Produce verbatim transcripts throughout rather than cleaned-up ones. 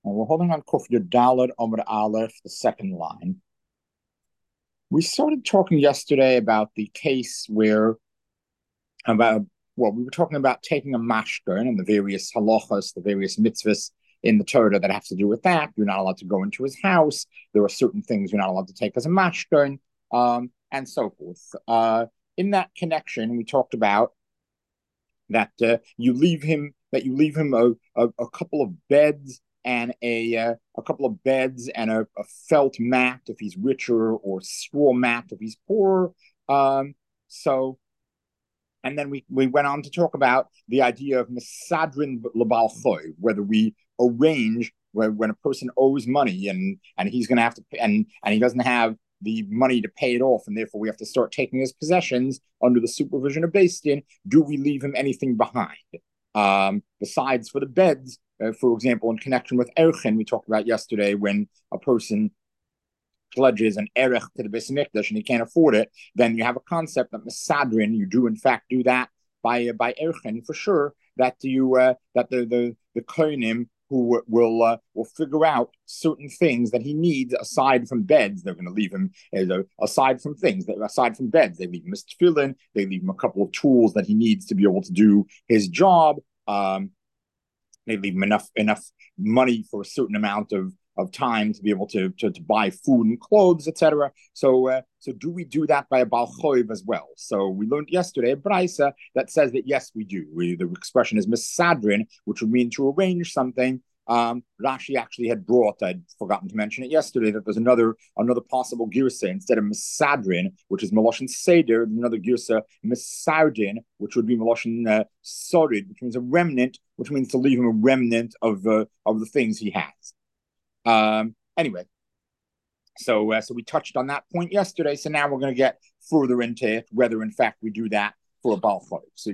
And we're holding on Kuf Yud Amr Aleph, the second line. We started talking yesterday about the case where about well, we were talking about taking a mashkern and the various halachas, the various mitzvahs in the Torah that have to do with that. You're not allowed to go into his house. There are certain things you're not allowed to take as a mashkern, um, and so forth. Uh, in that connection, we talked about that uh, you leave him that you leave him a, a, a couple of beds and a uh, a couple of beds and a, a felt mat if he's richer, or straw mat if he's poorer. Um, so, and then we, we went on to talk about the idea of misadrin lebal choy, whether we arrange where, when a person owes money and and he's going to have to pay, and and he doesn't have the money to pay it off, and therefore we have to start taking his possessions under the supervision of Beis Din. Do we leave him anything behind? Um, besides for the beds, uh, for example, in connection with Erchen, we talked about yesterday, when a person pledges an erech to the Beis Hamikdash and he can't afford it, then you have a concept that Mesadrin, you do in fact do that by uh, by Erchen for sure, that you uh, that the the the kohenim who will uh, will figure out certain things that he needs aside from beds. They're going to leave him uh, aside from things that aside from beds. They leave him his tefillin. They leave him a couple of tools that he needs to be able to do his job. Um, they leave him enough enough money for a certain amount of of time to be able to to, to buy food and clothes, et cetera. So, uh, so do we do that by a Baal Choiv as well? So we learned yesterday a brisa that says that yes, we do. We, the expression is misadrin, which would mean to arrange something. Um, Rashi actually had brought, I'd forgotten to mention it yesterday, that there's another another possible girsa instead of misadrin, which is Meloshin Seder, another girsa, misardin, which would be Meloshin uh, Sorid, which means a remnant, which means to leave him a remnant of uh, of the things he has. Um, anyway, so uh, so we touched on that point yesterday. So now we're going to get further into it, whether in fact we do that for a Baal Choiv. So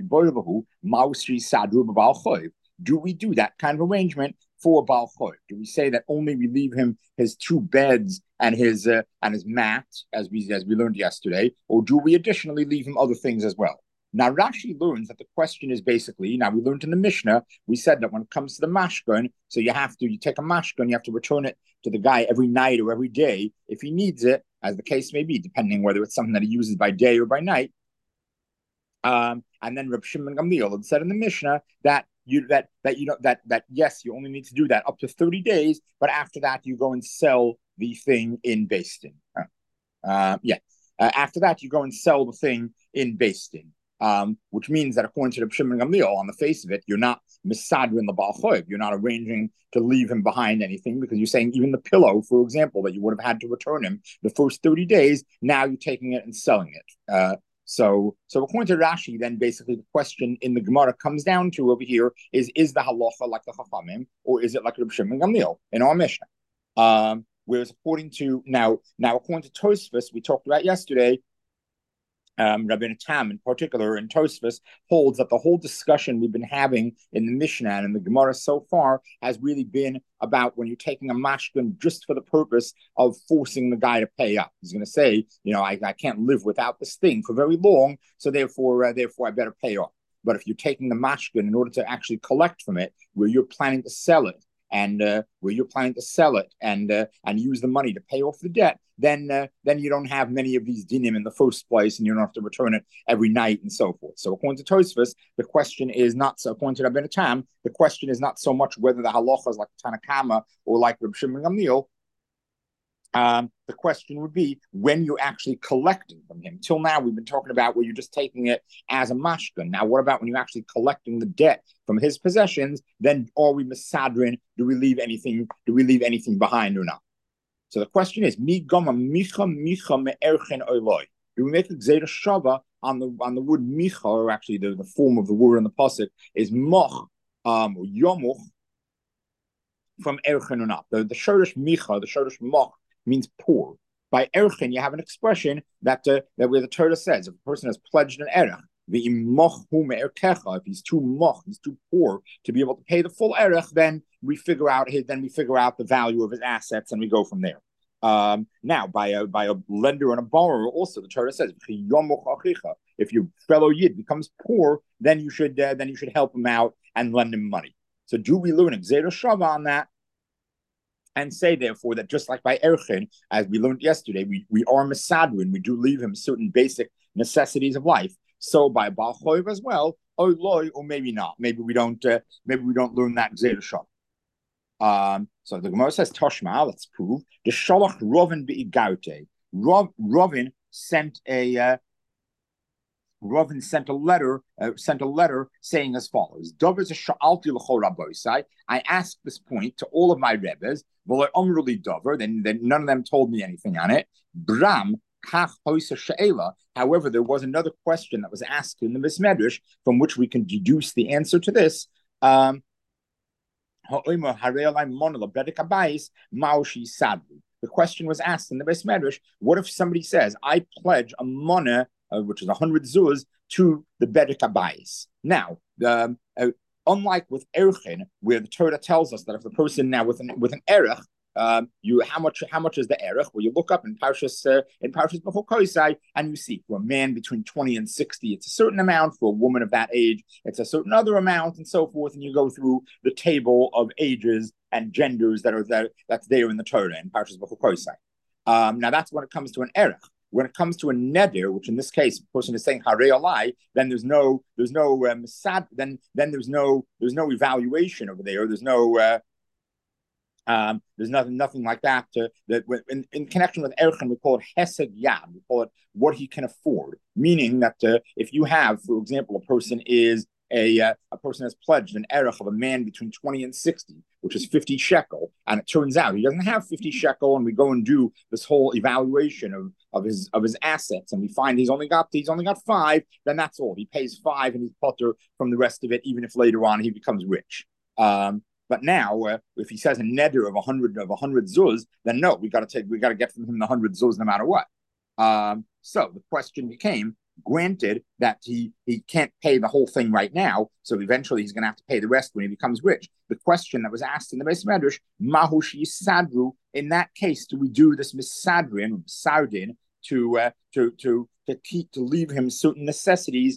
do we do that kind of arrangement for a Baal Choiv? Do we say that only we leave him his two beds and his uh, and his mat, as we as we learned yesterday, or do we additionally leave him other things as well? Now, Rashi learns that the question is basically, now we learned in the Mishnah, we said that when it comes to the mashkon, so you have to, you take a mashkon, you have to return it to the guy every night or every day if he needs it, as the case may be, depending whether it's something that he uses by day or by night. Um, and then Reb Shimon Gamliel had said in the Mishnah that you that that you know that that yes, you only need to do that up to thirty days, but after that you go and sell the thing in Beis Din. Uh, uh, yeah, uh, after that you go and sell the thing in Beis Din. Um, which means that according to the Shimon Gamliel, on the face of it, you're not misadrin the Baal Choiv. You're not arranging to leave him behind anything, because you're saying even the pillow, for example, that you would have had to return him the first thirty days, now you're taking it and selling it. Uh, so, so according to Rashi, then basically the question in the Gemara comes down to over here is, is the halacha like the Chachamim, or is it like the Shimon Gamliel in our Mishnah? Um, whereas according to, now, now according to Tosfos, we talked about yesterday, Um, Rabbeinu Tam in particular, in Tosfos, holds that the whole discussion we've been having in the Mishnah and in the Gemara so far has really been about when you're taking a mashkin just for the purpose of forcing the guy to pay up. He's going to say, you know, I, I can't live without this thing for very long, so therefore, uh, therefore I better pay off. But if you're taking the mashkin in order to actually collect from it, where you're planning to sell it, and uh, where you're planning to sell it and uh, and use the money to pay off the debt, then uh, then you don't have many of these dinim in the first place, and you don't have to return it every night and so forth. So according to Tosfos, the question is not so. According to Rabbeinu Tam, the question is not so much whether the halacha is like Tanakama or like Reb Shimon Gamliel. Um, the question would be when you're actually collecting from him. Till now, we've been talking about where you're just taking it as a mashkin. Now, what about when you're actually collecting the debt from his possessions? Then are we misadrin? Do we leave anything? Do we leave anything behind or not? So the question is, mi gama micha micha me'erchen oiloi. Do we make a gzeira shava on the on the word micha, or actually the, the form of the word in the pasuk is moch um, or yomuch from erchen or not? The the shorish micha, the shorish moch, means poor. By erchen, you have an expression that uh, that where the Torah says if a person has pledged an erech, the if he's too moch, he's too poor to be able to pay the full erech, then we figure out his, then we figure out the value of his assets and we go from there. Um, now, by a by a lender and a borrower, also the Torah says if your fellow yid becomes poor, then you should uh, then you should help him out and lend him money. So, do we learn a gzeira shava on that? and say, therefore, that just like by Erchin, as we learned yesterday, we, we are Mesadrin, we do leave him certain basic necessities of life. So by Baal Choiv as well, or loy, or maybe not. Maybe we don't. Uh, maybe we don't learn that Gzeir Shah. Um, so the Gemara says, Toshma, let's prove. The Shalach Rovin be'igarte. Rovin sent a uh, Rovin sent a letter, uh, sent a letter saying as follows: I asked this point to all of my rebbes, then, then none of them told me anything on it. Bram, however, there was another question that was asked in the Mismedrash from which we can deduce the answer to this. Um, the question was asked in the Beis Medrash, what if somebody says, I pledge a money, uh, which is one hundred zuz, to the Bedek Abayis? Now, um, uh, unlike with Erchin, where the Torah tells us that if the person now with an, with an Erech, um, you how much how much is the Erech? Well, you look up in Parshas uh, in Parshas Bechor Koisai, and you see for a man between twenty and sixty, it's a certain amount. For a woman of that age, it's a certain other amount, and so forth. And you go through the table of ages and genders that are there that's there in the Torah in Parshas Bechor Koisai. Um, now that's when it comes to an Erech. When it comes to a neder, which in this case, the person is saying harei alai, then there's no, there's no um, sad, then then there's no, there's no evaluation over there. There's no, uh, um, there's nothing, nothing like that. To, that in, in connection with erchen, we call it hesed yad. We call it what he can afford. Meaning that uh, if you have, for example, a person is a uh, a person has pledged an erech of a man between twenty and sixty, which is fifty shekel, and it turns out he doesn't have fifty shekel, and we go and do this whole evaluation of, of his of his assets, and we find he's only got he's only got five, then that's all. He pays five and he's putter from the rest of it, even if later on he becomes rich. Um, but now, uh, if he says a neder of a hundred of a hundred zuz, then no, we got to take we got to get from him the hundred zuz no matter what. Um, so the question became, granted that he he can't pay the whole thing right now, so eventually he's going to have to pay the rest when he becomes rich. The question that was asked in the Beis Medrash, Mahush Yisadru, in that case, do we do this misadrin, sardin, to uh, to to to keep to leave him certain necessities?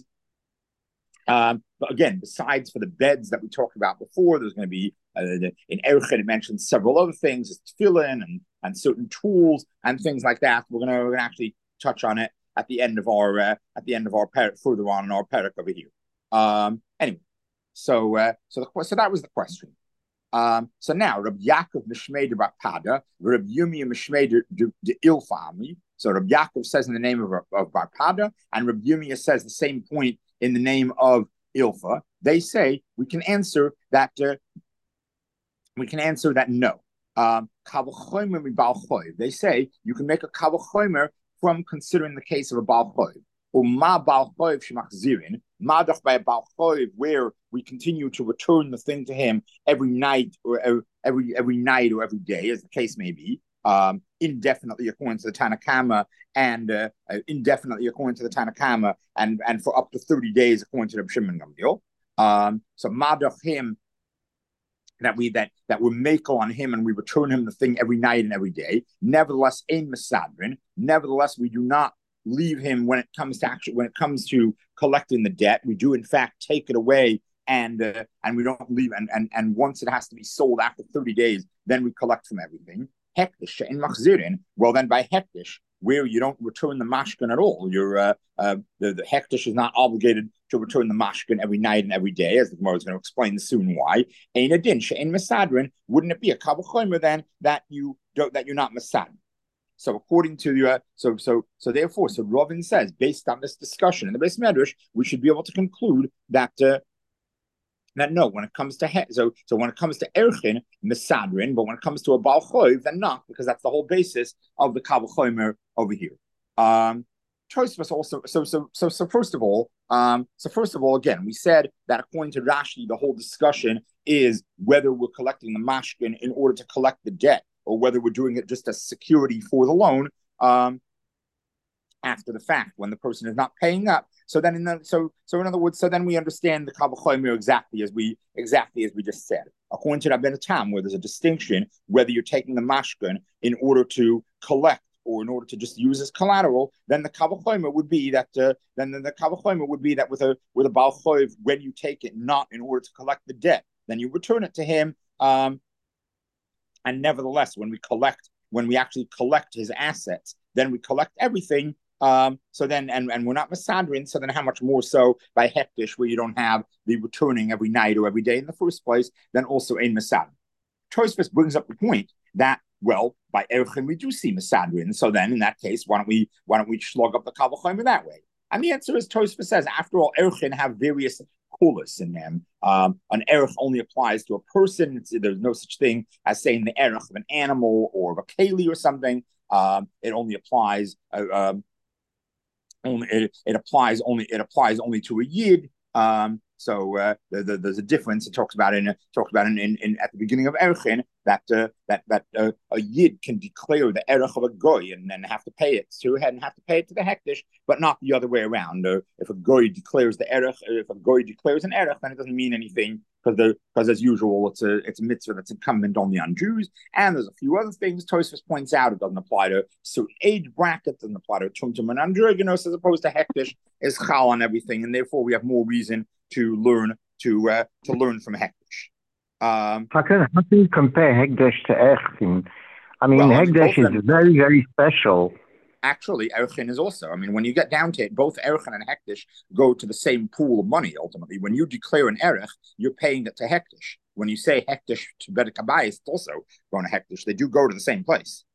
Um, but again, besides for the beds that we talked about before, there's going to be uh, in Erchet it mentions several other things, it's tefillin and and certain tools and things like that. We're going to, we're going to actually touch on it at the end of our uh, at the end of our parak, further on in our parak over here. Um, anyway, so uh, so the so that was the question. Um, so now Rabbi Yaakov Mishmei de Barpada, Rabbi Yumi Mishmei de Ilfami. So Rabbi Yaakov says in the name of of Barpada, and Rabbi Yumi says the same point in the name of Ilfa. They say we can answer that. Uh, we can answer that no. Um, they say you can make a kavachomer from considering the case of a Baal Choiv. Or ma Baal Choiv shemachzirin, madach by a Baal Choiv, where we continue to return the thing to him every night or every every night or every day, as the case may be, um, indefinitely according to the Tanakama, and uh, indefinitely according to the Tanakama, and and for up to thirty days according to the Shimon Gamliel. Um, so madach him. That we that that we make on him and we return him the thing every night and every day. Nevertheless, ein mesadrin. Nevertheless, we do not leave him when it comes to actually when it comes to collecting the debt. We do in fact take it away and uh, and we don't leave and, and and once it has to be sold after thirty days, then we collect from everything. Hektish in machzirin. Well, then by hektish, where you don't return the mashkin at all, you're uh, uh, the the hektish is not obligated to return the mashkin every night and every day, as the Gemara is going to explain soon why. Ein adin she'ein mesadrin. Wouldn't it be a kavachomer then that you don't that you're not mesadrin? So according to the uh, so so so therefore, so Rovin says based on this discussion in the Beis Medrash, we should be able to conclude that. Uh, That no, when it comes to he- so so when it comes to erchin mesadrin, but when it comes to a Baal Choiv, then not, because that's the whole basis of the kavachomer over here. Um, Tosfos also so so so so first of all, um, so first of all, again, we said that according to Rashi, the whole discussion is whether we're collecting the mashkin in order to collect the debt, or whether we're doing it just as security for the loan. Um, after the fact, when the person is not paying up. So then, in the, so so in other words, so then we understand the kavachomer exactly as we exactly as we just said. According to Rabbeinu Tam, where there's a distinction whether you're taking the mashkin in order to collect or in order to just use as collateral, then the kavachomer would be that. Uh, then the, the kavachomer would be that with a with a Baal Choiv, when you take it not in order to collect the debt, then you return it to him. Um, And nevertheless, when we collect, when we actually collect his assets, then we collect everything. Um, so then, and, and we're not Masadrin, so then how much more so by Hektish, where you don't have the returning every night or every day in the first place, then also in Masadrin. Tosfos brings up the point that, well, by Erchin we do see Masadrin, so then in that case, why don't we why don't we slug up the Kavachomer that way? And the answer is, Tosfos says, after all, Erchin have various kulas in them. Um, an erech only applies to a person. It's, there's no such thing as saying the erech of an animal or of a keli or something. Um, it only applies. Uh, um, only it, it applies only it applies only to a yid. Um, so uh, the, the, there's a difference. It talks about in talks about in, in, in at the beginning of Erchin that uh, that that uh, a yid can declare the erech of a goy and then have to pay it to and have to pay it to the hektish, but not the other way around. Uh, if a goy declares the erech, if a goy declares an erech, then it doesn't mean anything because the because as usual it's a it's a mitzvah that's incumbent only on Jews. And there's a few other things Tosfos points out. It doesn't apply to certain age brackets, doesn't apply to tumtum and androgynous as opposed to hektish is chal on everything, and therefore we have more reason to learn to uh, to learn from hektish. Um, how can how can you compare Hekdesh to Erchin? I mean, well, Hekdesh is very, very special. Actually, Erchin is also. I mean, when you get down to it, both Erchin and Hektish go to the same pool of money, ultimately. When you declare an Erech, you're paying it to Hektish. When you say Hektish to Bedek Abayis, it's also going to Hektish. They do go to the same place.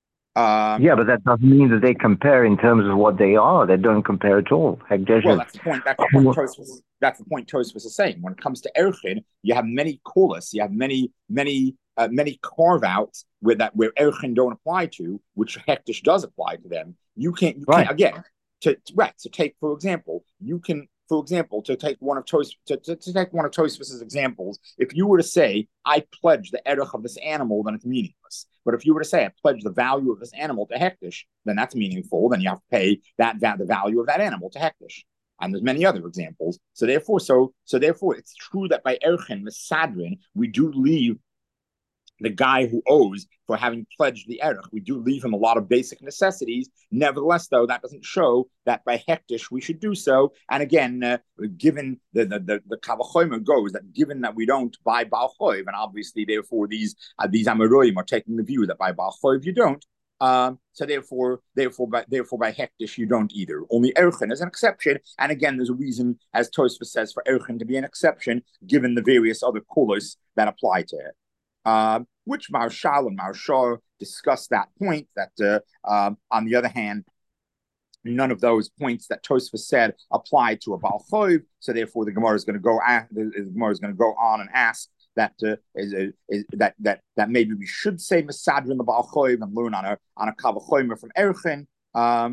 Um, yeah, but that doesn't mean that they compare in terms of what they are. They don't compare at all. Hekdesh well, that's the point. That's the point Tosfos, that's the point Tosfos is saying. When it comes to Erchin, you have many kulas, you have many, many Uh, many carve-outs where that where Erchin don't apply to, which Hektish does apply to them. You can't, you right. can't again to, to right. So take for example, you can for example to take one of Tos to, to, to take one of Tosfos's examples. If you were to say, "I pledge the erech of this animal," then it's meaningless. But if you were to say, "I pledge the value of this animal to Hektish," then that's meaningful. Then you have to pay that the value of that animal to Hektish. And there's many other examples. So therefore, so so therefore, it's true that by Erchin Mesadrin we do leave the guy who owes for having pledged the erech. We do leave him a lot of basic necessities. Nevertheless, though, that doesn't show that by hektish we should do so. And again, uh, given the the the, the Kavachomer goes that given that we don't buy Baal Choiv, and obviously therefore these uh, these Amoroim are taking the view that by Baal Choiv you don't. Um, so therefore, therefore, by therefore by hektish you don't either. Only Erchin is an exception, and again, there's a reason, as Tosfos says, for Erchin to be an exception, given the various other kulas that apply to it. Uh, which Marshal and Marshal discuss that point. That uh, um, on the other hand, none of those points that Tosfos said apply to a Baal Choiv. So therefore, the Gemara is going to go. The, the Gemara is going to go on and ask that uh, is, is that that that maybe we should say Mesadrin the Baal Choiv and learn on a on a Kavachomer from Erchin. Um,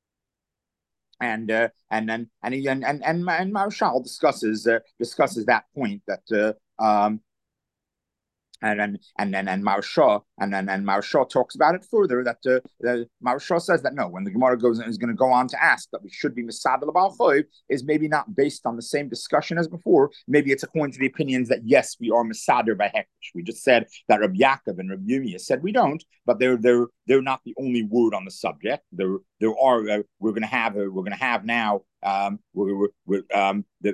and uh, and then and and and and, and Marshal discusses uh, discusses that point that. Uh, um, And then and then and Marsha and then and Marsha talks about it further that uh, uh, Marsha says that no, when the Gemara goes is going to go on to ask that we should be Mesadel Baal Choiv is maybe not based on the same discussion as before. Maybe it's according to the opinions that yes, we are Mesader by Hektish. We just said that Rabbi Yaakov and Rabbi Yirmiyah said we don't, but they're they're they're not the only word on the subject. There there are uh, we're going to have uh, we're going to have now um, we're, we're, we're um, the.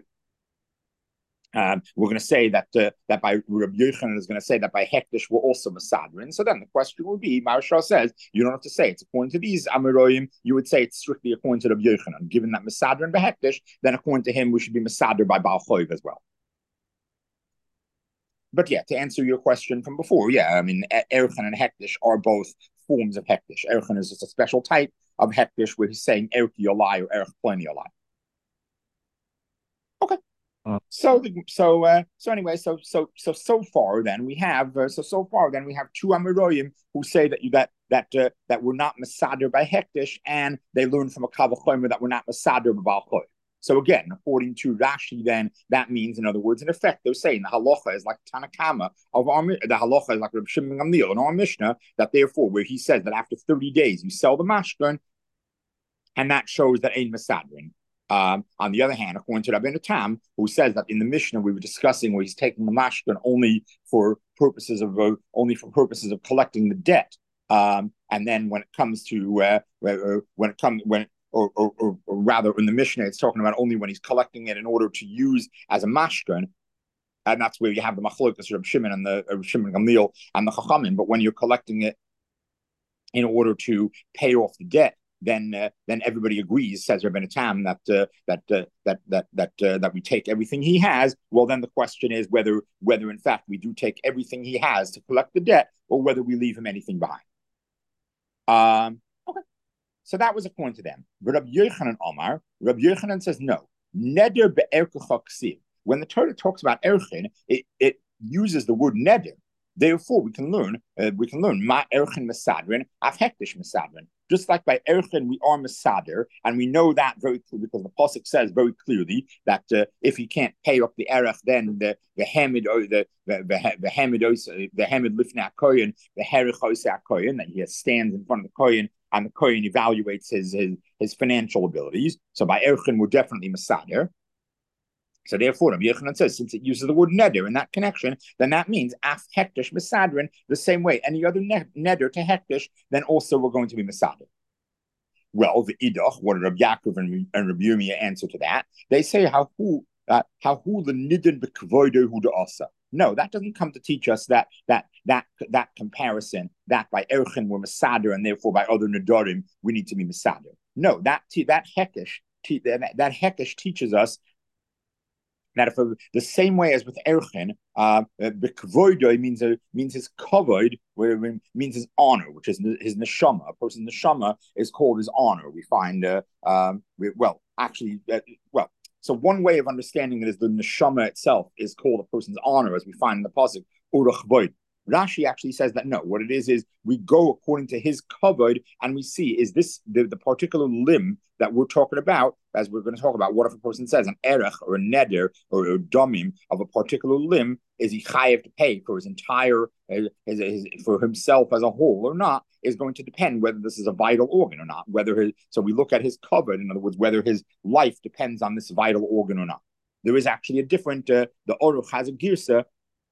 Um, we're going to say that uh, that by Rabbi Yochanan is going to say that by Hektish we're also Mesadrin. So then the question will be, Maharshal says, you don't have to say it's according to these Amoroim, you would say it's strictly according to Rabbi Yochanan. Given that Mesadrin by Hektish, then according to him, we should be Mesadr by Baal Choiv as well. But yeah, to answer your question from before, yeah, I mean, Erchin and Hektish are both forms of Hektish. Erchin is just a special type of Hektish where he's saying Erch Yolai or Erch Pleni Yolai. Okay. So the, so uh, so anyway so so so so far then we have uh, so so far then we have two Amoroim who say that you that that uh, that we're not Mesader by Hektish and they learn from a Kavachomer that we're not Mesader by Baal Choiv. So again, according to Rashi, then that means, in other words, in effect, they're saying the halacha is like Tanakama of our the halacha is like Reb Shimon Gamliel in our Mishnah that therefore where he says that after thirty days you sell the mashkan, and that shows that ain't Mesadrin. Um, on the other hand, according to Rabbeinu Tam, who says that in the Mishnah we were discussing where he's taking the mashkan only for purposes of uh, only for purposes of collecting the debt, um, and then when it comes to uh, when it comes when or, or, or, or rather in the Mishnah it's talking about only when he's collecting it in order to use as a mashkan. and that's where you have the machlokas Reb Shimon and the Reb Shimon Gamliel and the Chachamim. But when you're collecting it in order to pay off the debt, then uh, then everybody agrees, says Rabbeinu Tam, that uh, that uh, that that that uh, that we take everything he has. Well, then the question is whether whether in fact we do take everything he has to collect the debt, or whether we leave him anything behind. Um, okay, so that was according to them. But Rabbi Yochanan Omar, Rabbi Yochanan says no. Neder be'erkecha ksiv. When the Torah talks about erchin, it it uses the word neder. Therefore, we can learn, uh, we can learn ma erchin mesadrin, af hektish mesadrin. Just like by erchin, we are mesader, and we know that very clearly because the pasuk says very clearly that uh, if he can't pay up the erech, then the the hamid or the the the hamid the hamid lifnei kohen, the herich kohen, that he stands in front of the kohen, and the kohen evaluates his his his financial abilities. So by erchin, we're definitely mesader. So therefore, Rabbi Yochanan says, since it uses the word neder in that connection, then that means af hektish mesadrin, the same way any other ne- neder to hektish, then also we're going to be mesader. Well, the idach, what did Rabbi Yaakov and, and Rabbi Yirmiyah answer to that? They say how who uh, how who the nidin bekvoido hu asa. No, that doesn't come to teach us that that that that comparison that by erchin we're mesader and therefore by other nedarim we need to be mesader. No, that that hekesh that, that hekesh teaches us that if a, the same way as with erchin, uh, bekvoido means a, means his kavod, where means his honor, which is his neshama. A person's neshama is called his honor. We find, uh, um, we, well, actually, uh, well. So one way of understanding it is the neshama itself is called a person's honor, as we find in the pasuk urach void. Rashi actually says that no, what it is is we go according to his kavod, and we see is this the, the particular limb that we're talking about, as we're going to talk about. What if a person says an erech or a neder or a domim of a particular limb, is he chayav to pay for his entire his, his, for himself as a whole or not? Is going to depend whether this is a vital organ or not. Whether his, so we look at his kavod, in other words, whether his life depends on this vital organ or not. There is actually a different. Uh, the Aruch has a girsa,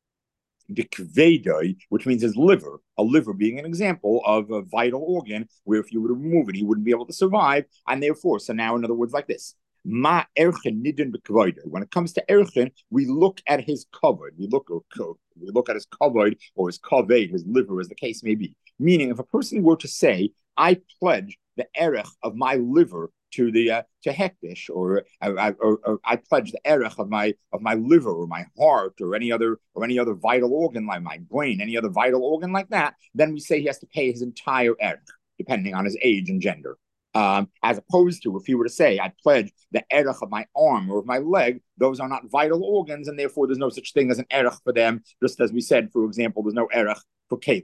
which means his liver, a liver being an example of a vital organ where if you were to remove it, he wouldn't be able to survive. And therefore, so now in other words like this, ma erchin nidin b'kavoid. When it comes to erchin, we look at his kavod. We look we look at his kavod or his kaved, his liver, as the case may be. Meaning, if a person were to say, I pledge the erech of my liver to the uh, to hektish, or, or, or, or I pledge the erech of my of my liver or my heart or any other or any other vital organ like my brain, any other vital organ like that, then we say he has to pay his entire erech, depending on his age and gender. Um, as opposed to if he were to say, I pledge the erech of my arm or of my leg, those are not vital organs, and therefore there's no such thing as an erech for them. Just as we said, for example, there's no erech for Caleb.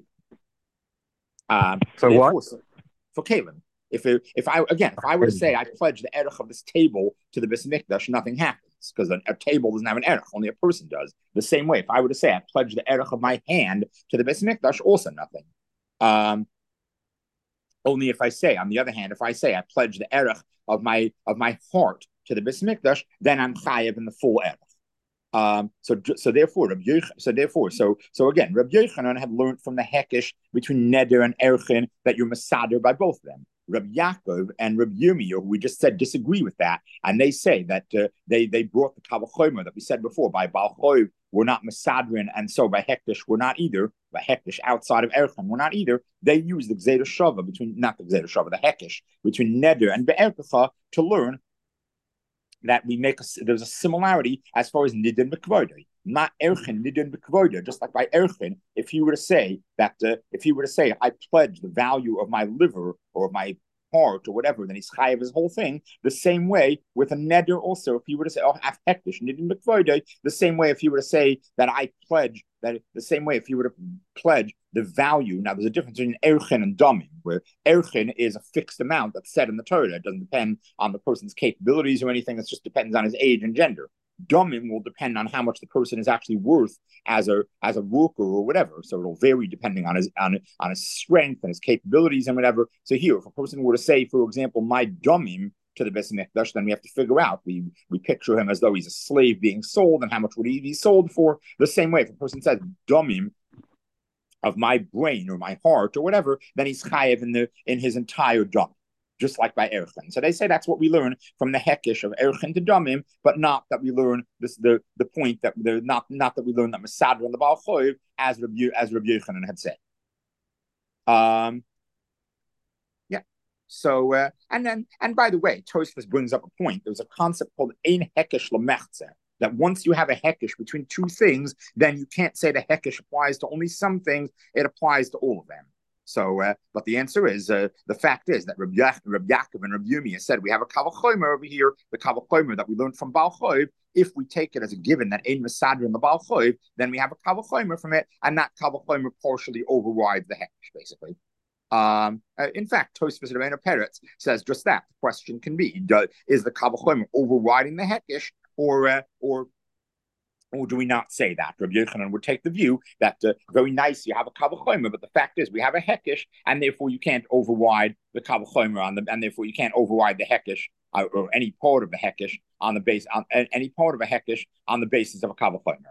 Um, so what? For Caleb. If it, if I again, if I were to say I pledge the erech of this table to the Beis Mikdash, nothing happens because a, a table doesn't have an erech, only a person does. The same way, if I were to say I pledge the erech of my hand to the Beis Mikdash, also nothing. Um, only if I say, on the other hand, if I say I pledge the erech of my of my heart to the Beis Mikdash, then I'm chayav in the full erech. Um, so, so therefore, Rabbi Yoch, so therefore, so so again, Rabbi Yochanan had learned from the hekesh between neder and erchin that you're masader by both of them. Rabbi Yaakov and Rabbi Yirmiyah, who we just said, disagree with that, and they say that uh, they they brought the Kal Vachomer that we said before. By Baal Choiv, we're not Mesadrin, and so by Hektish, we're not either. By Hektish, outside of Erchin, we're not either. They use the Gzeda Shava between, not the Gzeda Shava, the Hekish, between Neder and Be'erkecha to learn that we make a, there's a similarity as far as Nidin B'Kvodah. Not Erchin, Nidin B'Kvodah, just like by Erchin, if you were to say that, uh, if you were to say, I pledge the value of my liver or my heart or whatever, then he's chayav his whole thing. The same way with a neder also, if you were to say, oh, af hektish, Nidin B'Kvodah, the same way if you were to say that I pledge, that the same way if you were to pledge the value. Now, there's a difference between erchin and domim, where erchin is a fixed amount that's set in the Torah. It doesn't depend on the person's capabilities or anything. It just depends on his age and gender. Domim will depend on how much the person is actually worth as a as a worker or whatever. So it'll vary depending on his on, on his strength and his capabilities and whatever. So here, if a person were to say, for example, my domim to the Beis Mikdash, then we have to figure out. We we picture him as though he's a slave being sold, and how much would he be sold for? The same way, if a person says domim of my brain or my heart or whatever, then he's chayev in the in his entire dom. just like by Erchin. So they say that's what we learn from the Hekish of Erchin to Damim, but not that we learn this the the point that they're not not that we learn that Masadra and the Baal Choiv as Rabbi as Rabbi Yochanan had said. Um, yeah. So uh, and then and by the way, Tosfos brings up a point. There's a concept called Ein Hekish Lemechze, that once you have a hekish between two things, then you can't say the hekish applies to only some things; it applies to all of them. So, uh, but the answer is uh, the fact is that Rabbi, ya- Rabbi Yaakov and Rabbi Yirmiyah said we have a kavachomer over here, the kavachomer that we learned from Baal Choiv. If we take it as a given that ein Masadra in the Baal Choiv, then we have a kavachomer from it, and that kavachomer partially overrides the hekish, basically. Um, uh, in fact, Tosfos Rabbeinu Peretz says just that. The question can be: do, is the kavachomer overriding the hekish, or uh, or or do we not say that? Rabbi Yochanan would take the view that uh, very nice, you have a kavachomer, but the fact is we have a hekish, and therefore you can't override the kavachomer on the, and therefore you can't override the hekish uh, or any part of the hekish on the base on uh, any part of a hekish on the basis of a kavachomer.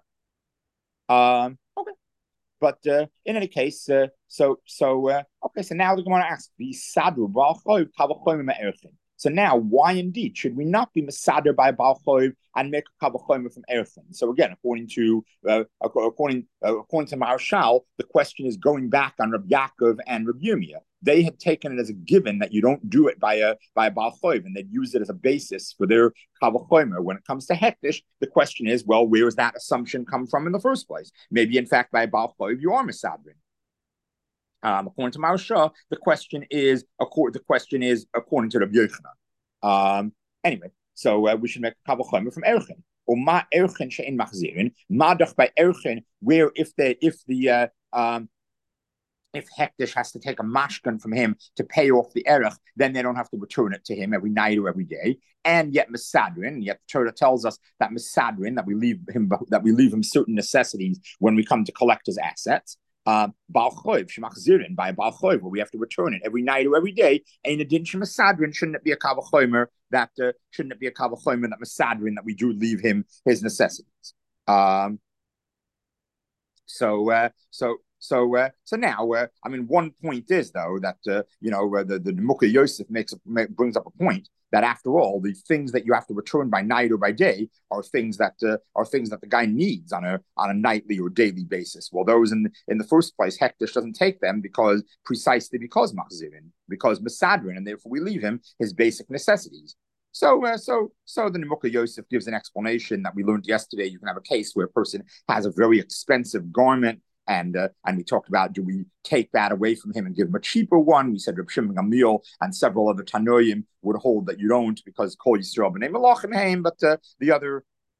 Um, okay, but uh, in any case, uh, so so uh, okay, so now they're going to ask the sadru b'alchoiv kavachomer me'erchin. So now, why indeed should we not be Masadr by Baal Choiv and make a Kavachomer from Erchin? So again, according to uh, according uh, according to Maharshal, the question is going back on Rabbi Yaakov and Rabbi Yirmiyah. They had taken it as a given that you don't do it by a by a Baal Choiv, and they'd use it as a basis for their Kavachomer. When it comes to Hektish, the question is, well, where does that assumption come from in the first place? Maybe, in fact, by a Baal Choiv, you are Masadrin. Um, according to Maharsha, the question is, the question is according to Rabbi Yochanan. Um, anyway, so uh, we should make a kavachomer from Erchin. Or ma Erchin she'en machzirin, madach by Erchin, where if the if the uh, um, if Hektish has to take a mashkan from him to pay off the erech, then they don't have to return it to him every night or every day. And yet Masadrin, yet the Torah tells us that Masadrin, that we leave him that we leave him certain necessities when we come to collect his assets. Uh, Baal Choiv, Shemachzirin, by Baal Choiv, where we have to return it every night or every day. And in addition, Masadrin, shouldn't it be a Kavachomer that uh, shouldn't it be a Kavachomer that Masadrin that we do leave him his necessities? Um, so, uh, so. So, uh, so now, uh, I mean, one point is though that uh, you know uh, the the Mukha Yosef makes a, make, brings up a point that after all, the things that you have to return by night or by day are things that uh, are things that the guy needs on a on a nightly or daily basis. Well, those in in the first place, Hektish doesn't take them because precisely because Machzirin, because Masadrin, and therefore we leave him his basic necessities. So, uh, so, so the Mukha Yosef gives an explanation that we learned yesterday. You can have a case where a person has a very expensive garment. And uh, and we talked about, do we take that away from him and give him a cheaper one? We said Reb Shimon Gamliel and several other Tanoim would hold that you don't, because Kol Yisrael b'nei Malachim heim, but uh, the other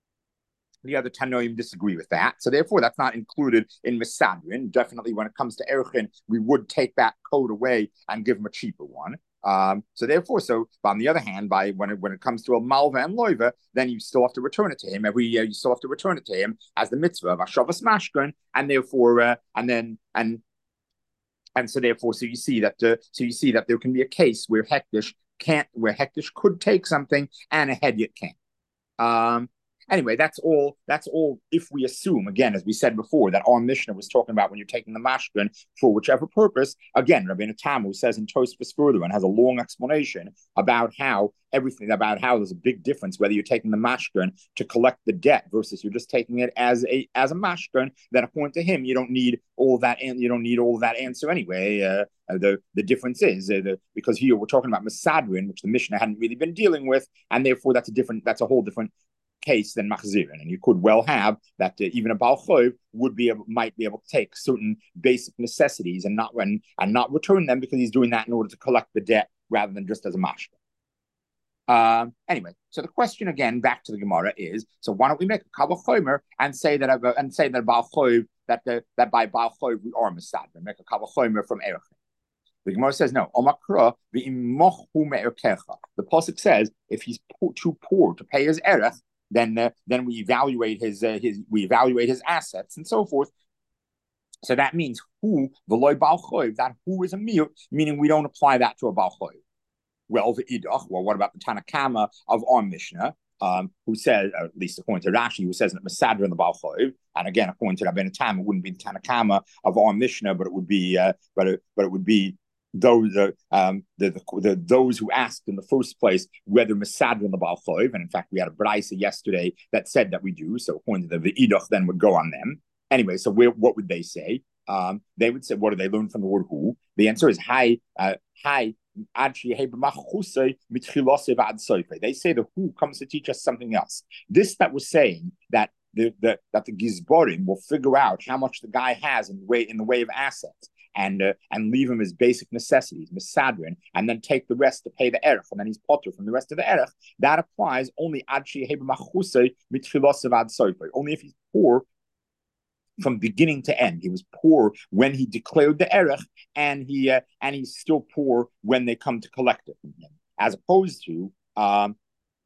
the other Tanoim disagree with that. So therefore, that's not included in Masadrin. Definitely when it comes to Erchin, we would take that coat away and give him a cheaper one. Um, so therefore, so but on the other hand, by when it, when it comes to a malva and loiva, then you still have to return it to him every year. You still have to return it to him as the mitzvah of Hashavas Mashkan, and therefore, uh, and then and and so therefore, so you see that uh, so you see that there can be a case where Hektish can't, where Hektish could take something and a Hedyot can't. Um, Anyway, that's all. That's all. If we assume, again, as we said before, that our Mishnah was talking about when you're taking the mashkin for whichever purpose. Again, Rabbeinu Tamu says in Tosfos further and has a long explanation about how everything about how there's a big difference whether you're taking the mashkin to collect the debt versus you're just taking it as a as a mashkin. That according to him, you don't need all that, and you don't need all of that answer anyway. Uh, uh, the the difference is uh, the, because here we're talking about Masadrin, which the Mishnah hadn't really been dealing with, and therefore that's a different. That's a whole different case than Machzirin, and you could well have that uh, even a Baal Choiv would be able, might be able to take certain basic necessities and not when and not return them because he's doing that in order to collect the debt rather than just as a mashka. Um, anyway, so the question again back to the Gemara is: so why don't we make a Kavah Chomer and say that uh, and say that a Baal Choiv that the, that by Baal Choiv we are Masad and make a Kavah Chomer from Erech. The Gemara says no. Omakra v'imochu me'erkecha. The pasuk says if he's poor, too poor to pay his erech, then uh, then we evaluate his uh, his we evaluate his assets and so forth. So that means who v'loy Baal Choiv, that who is a miyut, meaning we don't apply that to a Baal Choiv. Well, the idach. Well, what about the Tanakama of our Mishnah, um, who says, or at least according to Rashi, who says that Masadra and the Baal Choiv, and again according to Rabbeinu Tam, it wouldn't be the Tanakama of our Mishnah, but it would be, uh, but it, but it would be those uh, um, the, the, the those who asked in the first place whether Mesadrin the Baal Choiv, and in fact we had a brisa yesterday that said that we do. So according to the V'idach, then would go on them. Anyway, so where, what would they say? Um, they would say, what do they learn from the word who? The answer is hi, uh, hi. They say the who comes to teach us something else. This that was saying that the, the that the Gizborim will figure out how much the guy has in the way in the way of assets, and uh, and leave him his basic necessities, misadrin, and then take the rest to pay the erech, and then he's potter from the rest of the erech. That applies only only if he's poor from beginning to end. He was poor when he declared the erech, and he uh, and he's still poor when they come to collect it from him. As opposed to, um,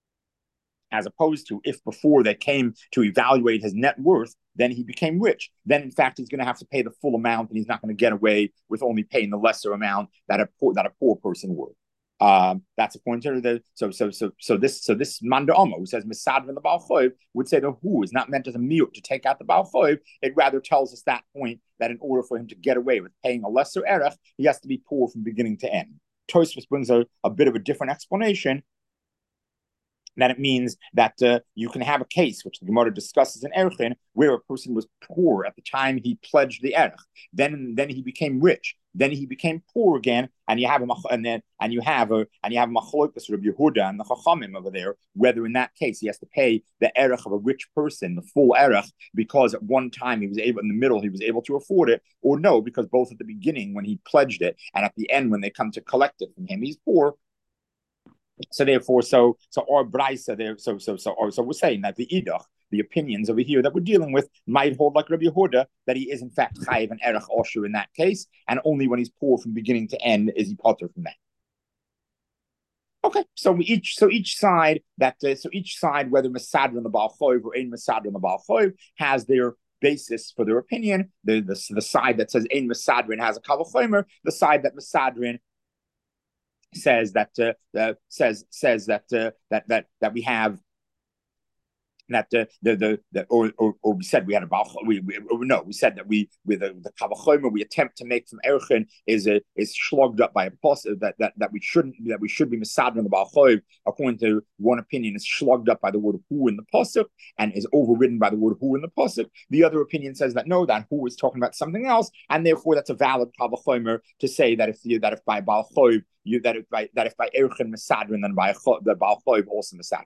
as opposed to if before they came to evaluate his net worth, then he became rich. Then, in fact, he's going to have to pay the full amount, and he's not going to get away with only paying the lesser amount that a poor that a poor person would. Um, that's according to the so so so so this so this Manda Omo who says Mesadrin the Baal Choiv would say the who is not meant as a mute to take out the Baal Choiv. It rather tells us that point that in order for him to get away with paying a lesser erech, he has to be poor from beginning to end. Tosfos brings a, a bit of a different explanation, that it means that uh, you can have a case, which the Gemara discusses in Erechin, where a person was poor at the time he pledged the Erech. Then, then he became rich. Then he became poor again, and you have a and then and you have a and you have Machlokes Rabbi Yehuda and the Chachamim over there. Whether in that case he has to pay the Erech of a rich person, the full Erech, because at one time he was able, in the middle he was able to afford it, or no, because both at the beginning when he pledged it and at the end when they come to collect it from him, he's poor. So therefore, so so our brisa there, so so so or, so we're saying that the idach, the opinions over here that we're dealing with, might hold like Rabbi Yehuda that he is in fact chayiv and erech osher in that case, and only when he's poor from beginning to end is he potter from that. Okay, so we each so each side that uh, so each side, whether Mesadrin the Baal Choiv or Ein Mesadrin the Baal Choiv, has their basis for their opinion. The the, the side that says Ein Mesadrin has a kavach chomer. The side that Mesadrin says that uh, uh, says says that uh, that that that we have that uh, the the, the or, or or we said we had a we, we no we said that we with the, the kavachomer we attempt to make from erchen is a is slugged up by a posse that that that we shouldn't that we should be misadrin in the balchoy, according to one opinion, is slugged up by the word who in the pasuk and is overridden by the word who in the pasuk. The other opinion says that no, that who is talking about something else, and therefore that's a valid kavachomer to say that if you that if by balchoy you that if by that if by erchen misadrin, then by the balchoy also misadrin.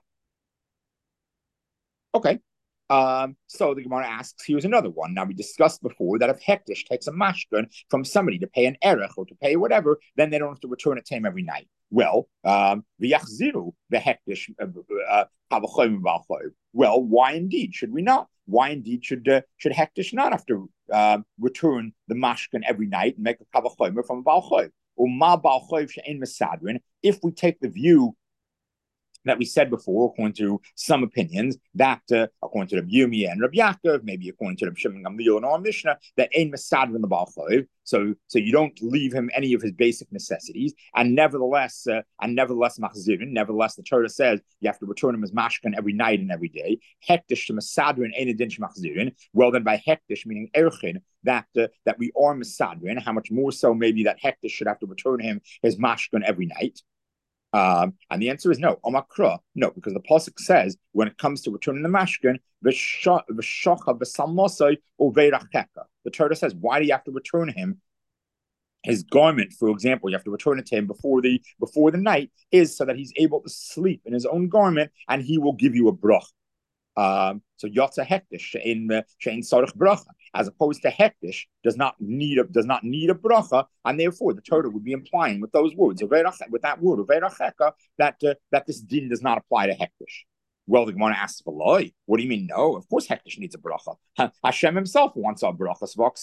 Okay, um, so the Gemara asks, here's another one. Now, we discussed before that if Hektish takes a mashkan from somebody to pay an erech or to pay whatever, then they don't have to return it to him every night. Well, um, v'yachziru v'hektish well, why indeed should we not? Why indeed should uh, should Hektish not have to uh, return the mashkan every night and make a kavachomer from a balchoy? Or ma balchoy she'en mesadrin? If we take the view that we said before, according to some opinions, that uh, according to Rabbi Yirmiyah and Rabbi Yaakov, maybe according to Rabbi Shimon Gamliel and our Mishnah, that ein mesadrin the Baal Choiv, so so you don't leave him any of his basic necessities, and nevertheless, uh, and nevertheless machzirin, nevertheless the Torah says you have to return him as mashkan every night and every day. Hektish to mesadrin ein adin machzirin. Well, then by hektish meaning erchin, that uh, that we are mesadrin, how much more so maybe that hektish should have to return him his mashkan every night. Um, and the answer is no. Omakra, no, because the pasuk says when it comes to returning the mashkin, the Torah says, why do you have to return him his garment? For example, you have to return it to him before the before the night, is so that he's able to sleep in his own garment, and he will give you a brach. Um, so yotza hektish in shein sarich bracha, as opposed to hektish does not need a does not need a bracha, and therefore the Torah would be implying with those words with that word that uh, that this din does not apply to hektish. Well, the Gemara asks, what do you mean? No, of course hektish needs a bracha. Hashem himself wants a bracha.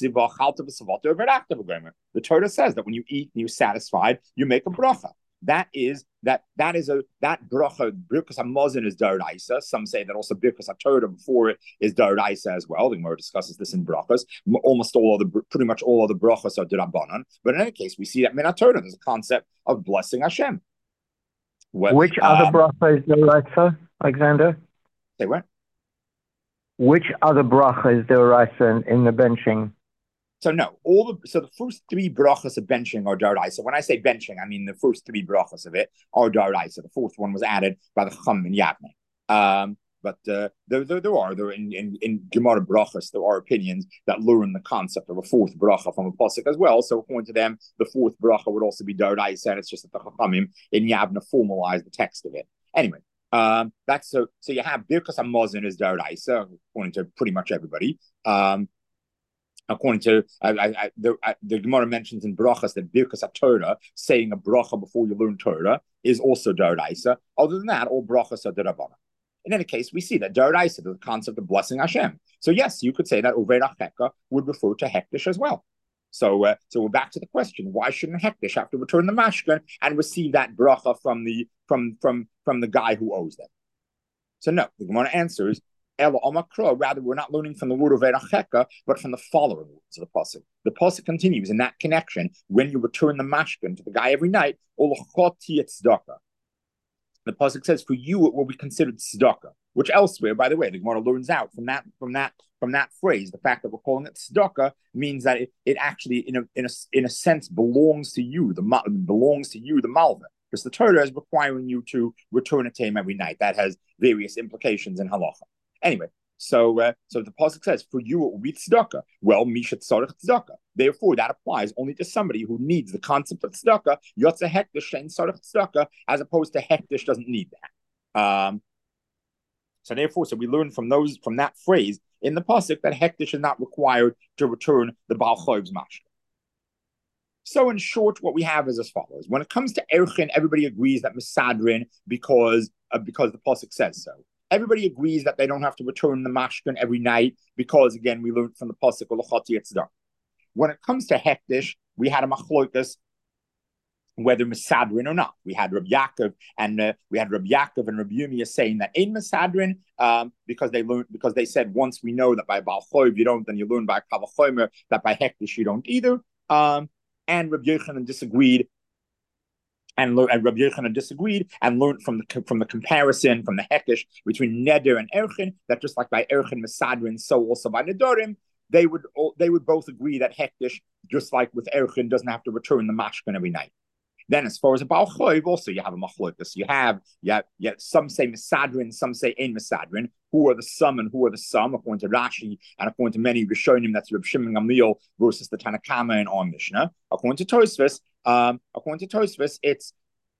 The Torah says that when you eat and you're satisfied, you make a bracha. That is that that is a that bracha birkas hamazon is daraisa. Some say that also birkas haTorah before it is daraisa as well. The Gemara discusses this in brachas. Almost all of the pretty much all of the brachas are derabanan. But in any case, we see that min haTorah there's a concept of blessing Hashem. Well, Which um, other bracha is daraisa, Alexander? Say what? Which other bracha is daraisa in, in the benching? So no, all the so the first three brachas of benching are daraisa. So when I say benching, I mean the first three brachas of it are daraisa. So the fourth one was added by the Chum and Yavne. Um, but uh, there, there, there are there in, in, in Gemara brachas there are opinions that learn the concept of a fourth bracha from a pasuk as well. So according to them, the fourth bracha would also be daraisa, and it's just that the Chachamim in Yavne formalized the text of it. Anyway, um, that's so. So you have Birkas Hamazon is daraisa according to pretty much everybody. Um, According to I, I, the, I, the Gemara mentions in brachas that Birkas HaTorah, saying a bracha before you learn Torah, is also daraisa. Other than that, all brachas are derabana. In any case, we see that daraisa, the concept of blessing Hashem. So yes, you could say that Oved Acheka would refer to Hektish as well. So, uh, so we're back to the question: why shouldn't Hektish have to return the mashkan and receive that bracha from the from from from the guy who owes them? So no, the Gemara answers. Rather, we're not learning from the word of Eracheka, but from the following words of the pasuk. The pasuk continues in that connection: when you return the mashkin to the guy every night, the pasuk says, "For you it will be considered tzedakah." Which elsewhere, by the way, the Gemara learns out from that from that from that phrase. The fact that we're calling it tzedakah means that it, it actually, in a in a in a sense, belongs to you. The belongs to you, the malva. Because the Torah is requiring you to return it to him every night. That has various implications in halacha. Anyway, so uh, so the pasuk says, "For you it will be tzedakah." Well, mishat tzarich tzedakah. Therefore, that applies only to somebody who needs the concept of tzedakah. Yotze hektish shein tzarich tzedakah, as opposed to hektish doesn't need that. Um, so therefore, so we learn from those from that phrase in the pasuk that hektish is not required to return the Baal Choiv's mashka. So in short, what we have is as follows: when it comes to erchin, everybody agrees that misadrin because uh, because the pasuk says so. Everybody agrees that they don't have to return the mashkan every night because, again, we learned from the pasuk l'chati etzedakah. When it comes to hektish, we had a machlokas whether misadrin or not. We had Rabbi Yaakov and uh, we had Rabbi Yaakov and Rabbi Yirmiyah saying that in misadrin um, because they learned because they said once we know that by Baal Choiv you don't, then you learn by Kal Vachomer that by hektish you don't either. Um, and Rabbi Yochanan disagreed. And, and Rabbi Yochanan disagreed and learned from the from the comparison from the hekesh between neder and erchin that just like by erchin misadrin, so also by nedarim, they would they would both agree that hekesh, just like with erchin, doesn't have to return the mashkan every night. Then, as far as a Baal Choiv, also you have a machlokas. You have yeah yeah some say misadrin, some say ein misadrin. Who are the sum and who are the sum? According to Rashi and according to many Rishonim, that's Reb Shimon Gamliel versus the Tanakama in our Mishnah. According to Tosfos, um, according to Tosfos, it's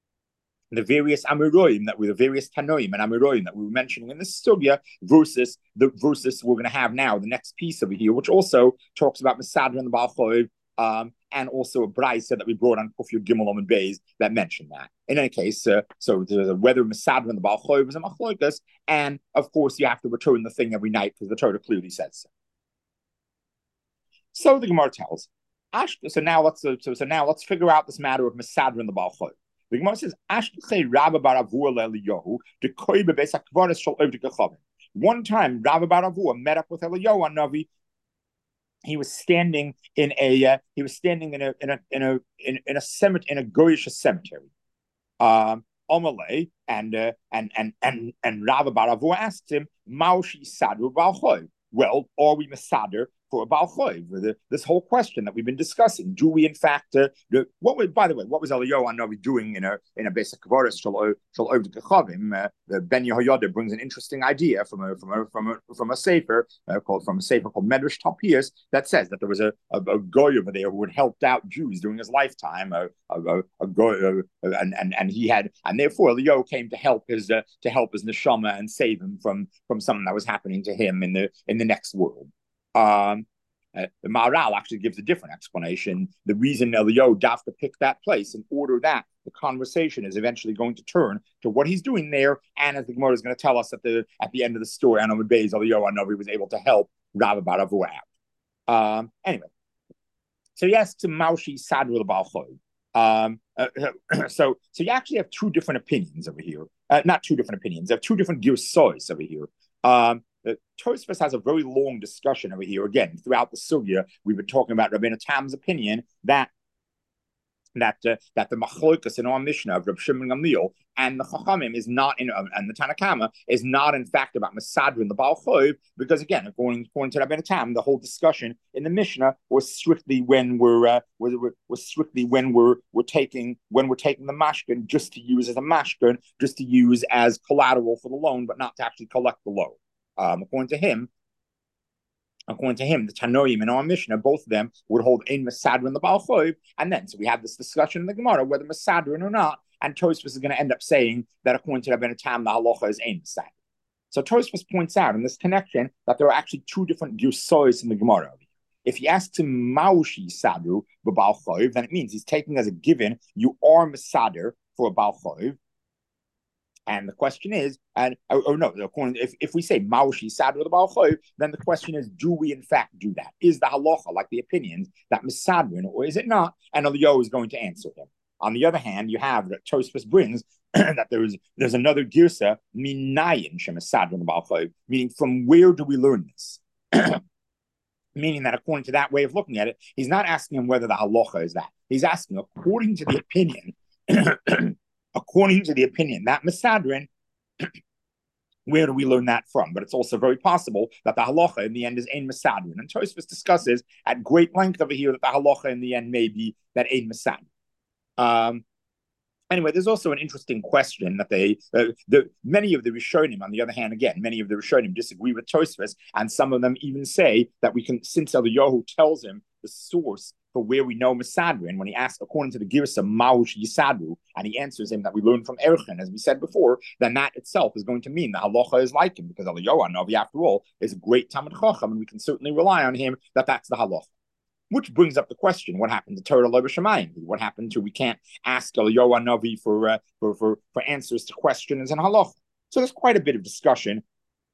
the various Amiroim that were the various Tanoim and Amiroim that we were mentioning in the Sugya versus the versus we're going to have now, the next piece over here, which also talks about Misadra and the Baal Choiv, um, and also a Braisa that we brought on Kufyud Gimel and Beis that mentioned that. In any case, uh, so there's whether Misadra and the Baal Choiv is a Machloikas, and of course you have to return the thing every night because the Torah clearly says so. So the Gemara tells. So now let's uh, so, so now let's figure out this matter of Misadra and the Baal Choiv. The Gemara says, one time, Rabba bar Avua met up with Eliyahu Navi. He was standing in a uh, he was standing in a in a in a in, in a cemetery in a Goyish cemetery. Um, Omalei and uh, and and and and Rabba bar Avua asked him, "Maushi Sadru Baal Choiv." Well, are we Masader for a Baal Choiv? This whole question that we've been discussing. Do we, in fact, uh, do, what was, by the way, what was Eliyahu Hanavi doing in a in a basic Kavaris Shal Oved Kechavim? The Ben Yehoyada brings an interesting idea from a from a from a from a sefer uh, called from a sefer called Medrash Talpias that says that there was a, a, a goy over there who had helped out Jews during his lifetime, a a, a, a goy, uh, and and and he had, and therefore Eliyahu came to help his uh, to help his neshama and save him from from something that was happening to him in the in the next world. Um, uh, the Maharal actually gives a different explanation. The reason Eliyahu Dafka picked that place in order that the conversation is eventually going to turn to what he's doing there, and as the Gemara is going to tell us at the at the end of the story, Anom Beis Eliyahu Hanavi was able to help Rabba bar Avua out. Um, anyway, so yes, to Maushi Sadru Baal Choiv. Um, uh, so so you actually have two different opinions over here. Uh, not two different opinions. You have two different girsois over here. Um, Uh, Tosfos has a very long discussion over here. Again, throughout the sugya, we've been talking about Rabbeinu Tam's opinion that that uh, that the machlokas in our Mishnah of Reb Shimon Gamliel and the Chachamim is not in uh, and the Tanna Kama is not in fact about Mesadrin the Baal Choiv, because again, according, according to Rabbeinu Tam, the whole discussion in the Mishnah was strictly when we're uh, was, was strictly when we're we're taking when we're taking the mashkin just to use as a mashkin, just to use as collateral for the loan, but not to actually collect the loan. Um, according to him, According to him, the Tanoim and our Mishnah, both of them would hold in Mesadrin the Baal Choiv, and then so we have this discussion in the Gemara whether Mesadrin or not, and Tosfos is going to end up saying that according to Rabbeinu Tam, the halacha is ein Mesadrin. So Tosfos points out in this connection that there are actually two different girsois in the Gemara. If he asks him Maushi Sadru Baal Choiv, then it means he's taking as a given you are Mesader for a Baal Choiv. And the question is, and oh, oh no, according, if, if we say Maushi Sadr the Baal Choiv, then the question is, do we in fact do that? Is the halacha like the opinions that Mesadrin, or is it not? And Eliyahu is going to answer him. On the other hand, you have that Tosfos brings that there is there's another girsa minayin shemesadrin the Baal Choiv, meaning from where do we learn this? Meaning that according to that way of looking at it, he's not asking him whether the halacha is that. He's asking according to the opinion. According to the opinion that Mesadrin, where do we learn that from? But it's also very possible that the halacha in the end is ein Mesadrin. And Tosfos discusses at great length over here that the halacha in the end may be that ein Mesadrin. Um, anyway, there's also an interesting question that they, uh, the many of the Rishonim, on the other hand, again, many of the Rishonim disagree with Tosfos, and some of them even say that we can, since Eliyahu tells him the source for where we know Mesadrin, when he asks, according to the Girsa, Maush Yisadru, and he answers him that we learn from Erchen, as we said before, then that itself is going to mean that halacha is like him, because Eliyahu Hanavi, after all, is a great Talmid Chacham, and we can certainly rely on him that that's the halacha. Which brings up the question: what happened to Torah Lo B'Shamayim? What happened to we can't ask Eliyahu Hanavi for, uh, for for for answers to questions in halacha? So there's quite a bit of discussion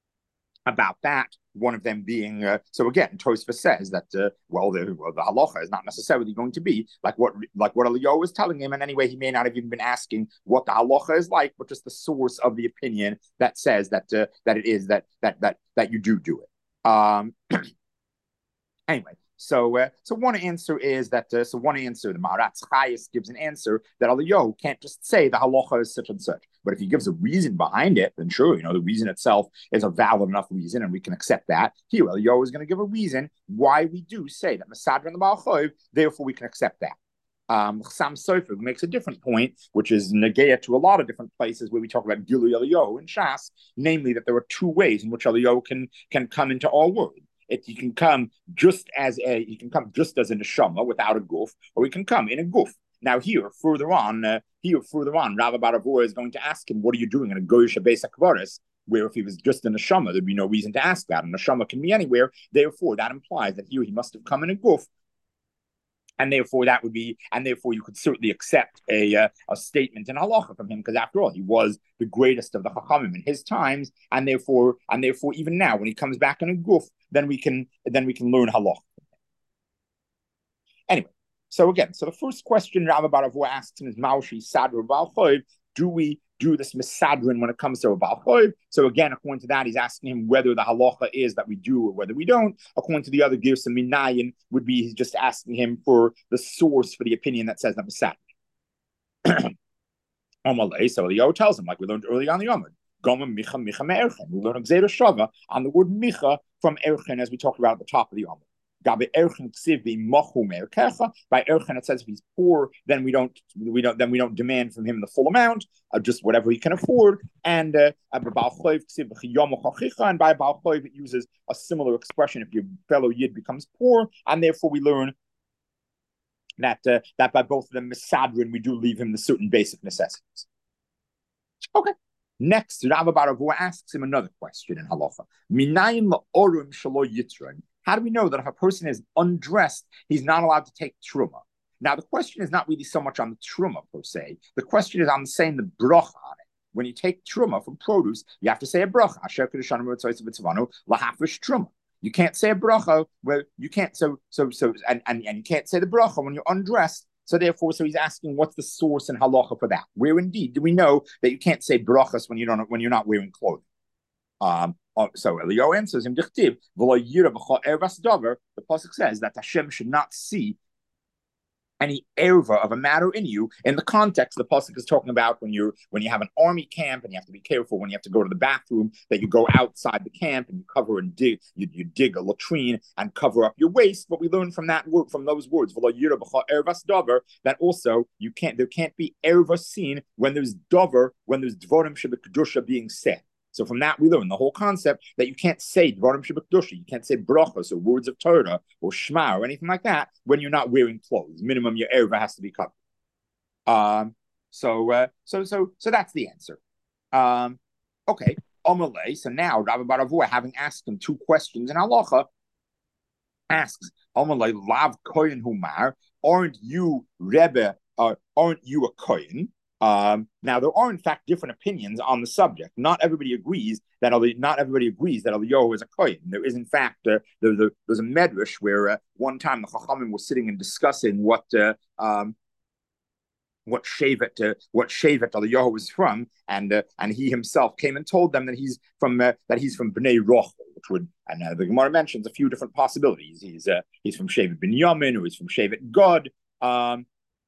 about that. One of them being, uh, so again, Tosfos says that, uh, well, the, well, the halacha is not necessarily going to be like what like what Eliyahu was telling him, and anyway, he may not have even been asking what the halacha is like, but just the source of the opinion that says that uh, that it is that that that that you do do it. Um, anyway. So, uh, so one answer is that. Uh, so one answer, the Maharatz Chayes gives an answer that Eliyahu can't just say the halacha is such and such. But if he gives a reason behind it, then sure, you know, the reason itself is a valid enough reason, and we can accept that. Here, Eliyahu is going to give a reason why we do say that Mesadrin the Baal Choiv. Therefore, we can accept that. Um, Chassam Sofer makes a different point, which is negaya to a lot of different places where we talk about Gilui Eliyahu and Shas, namely that there are two ways in which Eliyahu can can come into our world. It, he can come just as a he can come just as a neshama without a guf, or he can come in a guf. Now here, further on, uh, here further on, Rav Baravor is going to ask him, "What are you doing in a goyish beis hakvaros?" Where if he was just a neshama, there'd be no reason to ask that. A neshama can be anywhere. Therefore, that implies that here he must have come in a guf. And therefore, that would be, and therefore, you could certainly accept a uh, a statement in halacha from him, because after all, he was the greatest of the chachamim in his times, and therefore, and therefore, even now, when he comes back in a guf, then we can then we can learn halacha. Anyway, so again, so the first question Rav Baravor asks him is Maushi Sadr Baal Choiv. Do we do this Mesadrin when it comes to a Baal Choiv? So again, according to that, he's asking him whether the halacha is that we do or whether we don't. According to the other Girsa Minayin, would be he's just asking him for the source for the opinion that says that Mesadrin. Amalei, so Eliyahu tells him, like we learned earlier on the Yomad, Goma Micha Micha Me'erchen. We learn Gzeira Shava on the word Micha from Erchen, as we talked about at the top of the Yomad. By Erchen it says if he's poor, then we don't we don't then we don't demand from him the full amount, uh, just whatever he can afford. And uh, and by Baal Choiv it uses a similar expression if your fellow Yid becomes poor, and therefore we learn that uh, that by both of them Mesadrin we do leave him the certain basic necessities. Okay. Next, Rav Baravor asks him another question in halacha. Minayin la'orim shelo yitron. How do we know that if a person is undressed, he's not allowed to take truma? Now, the question is not really so much on the truma per se. The question is on saying the bracha on it. When you take truma from produce, you have to say a bracha. Asher kedushanim v'tzoyis lahafish truma. You can't say a bracha where you can't. So so so and, and and you can't say the bracha when you're undressed. So therefore, so he's asking, what's the source in halacha for that? Where indeed do we know that you can't say brachas when you don't when you're not wearing clothing? Um. So Eliyahu answers him, the pasuk says that Hashem should not see any erva of a matter in you. In the context, the pasuk is talking about when you when you have an army camp and you have to be careful when you have to go to the bathroom that you go outside the camp and you cover and dig you, you dig a latrine and cover up your waist. But we learn from that word from those words that also you can't there can't be erva seen when there's dover when there's dvorim shebekdusha being said. So from that we learn the whole concept that you can't say dvarim shebekdusha, you can't say brachos or words of Torah or shema or anything like that when you're not wearing clothes. Minimum your erva has to be covered. Um, so uh, so so so that's the answer. Um, okay, Omalei. So now Rabbi Baravua, having asked him two questions in halacha, asks Omalei Lav Kohen Humar. Aren't you Rebbe? Uh, aren't you a Kohen? Um, now there are in fact different opinions on the subject. Not everybody agrees that not everybody agrees that Eliyahu is a kohen. There is in fact uh, there, there, there's a medrash where uh, one time the Chachamim was sitting and discussing what uh, um, what shevet uh, what shevet Eliyahu was from, and uh, and he himself came and told them that he's from uh, that he's from Bnei Rochel, which would and uh, the Gemara mentions a few different possibilities. He's uh, he's from shevet Binyamin, or he's from shevet Gad. Um,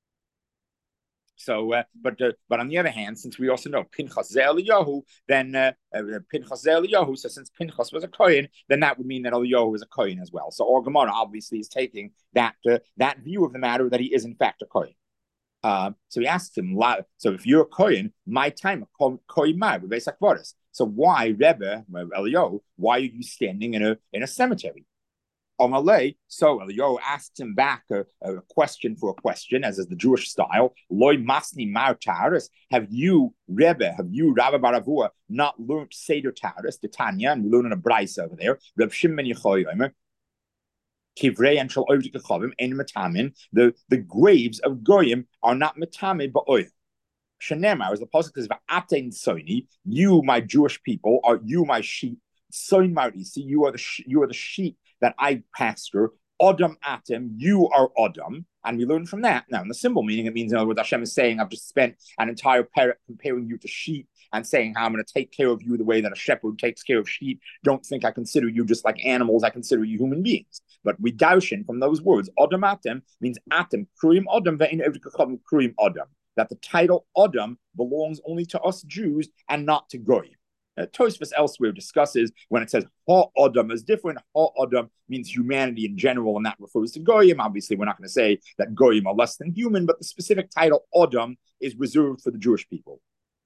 So, uh, but uh, but on the other hand, since we also know Pinchas ze Eliyahu, then uh, uh, Pinchas ze Eliyahu. So since Pinchas was a kohen, then that would mean that Eliyahu is a kohen as well. So our Gemara obviously is taking that uh, that view of the matter that he is in fact a kohen. Uh, so he asks him, so if you're a kohen, my time kohen mai. So why Rebbe Eliyahu? Why are you standing in a in a cemetery? Omalei, so Eliyahu asked him back a, a question for a question, as is the Jewish style. Loi masni mar taris. Have you, Rebbe, have you, Rabbi Baravua, not learned Seder Taris, the Tanya, and we learn in a Braisa over there. Reb Shimon Yechoyomer, Kivrei and Shal Ovdik Chavim, Ein Matamin. The the graves of Goyim are not Matame ba'oy. Shenemar, as the pasuk says, Va'atein Soni, you, my Jewish people, are you, my sheep. Soin Marti, see, you are the you are the sheep that I pasture. Odom atem, you are Odom. And we learn from that. Now, in the symbol meaning, it means, in other words, Hashem is saying, I've just spent an entire parak comparing you to sheep and saying how I'm going to take care of you the way that a shepherd takes care of sheep. Don't think I consider you just like animals. I consider you human beings. But we daushin from those words, Odom atem means atem, kriyim Odom, ve'in evdikachavim kriyim Odom. That the title Odom belongs only to us Jews and not to Goyim. Uh, Tosfos elsewhere discusses when it says Ha-Adam is different. Ha-Adam means humanity in general, and that refers to Goyim. Obviously, we're not going to say that Goyim are less than human, but the specific title Adam is reserved for the Jewish people.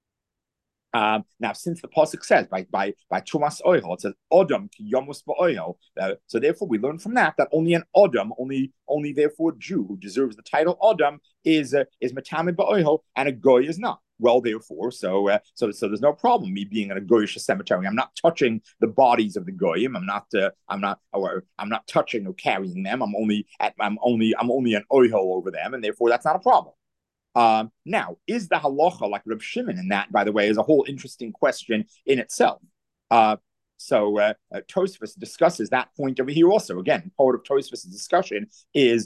Um, now, since the pasuk says by by by Chumas Oihel, it says Adam ki Yomus ba'oihel. Uh, so therefore, we learn from that that only an Adam, only only therefore a Jew who deserves the title Adam is uh, is Matamid ba'oihel, and a Goy is not. Well, therefore, so uh, so so there's no problem me being in a Goyish cemetery. I'm not touching the bodies of the Goyim. I'm not uh, I'm not or I'm not touching or carrying them. I'm only at I'm only I'm only an oihel over them, and therefore that's not a problem. Um, now, is the halacha like Reb Shimon in that, by the way, is a whole interesting question in itself. Uh, so uh, uh, Tosfos discusses that point over here also. Again, part of Tosfos' discussion is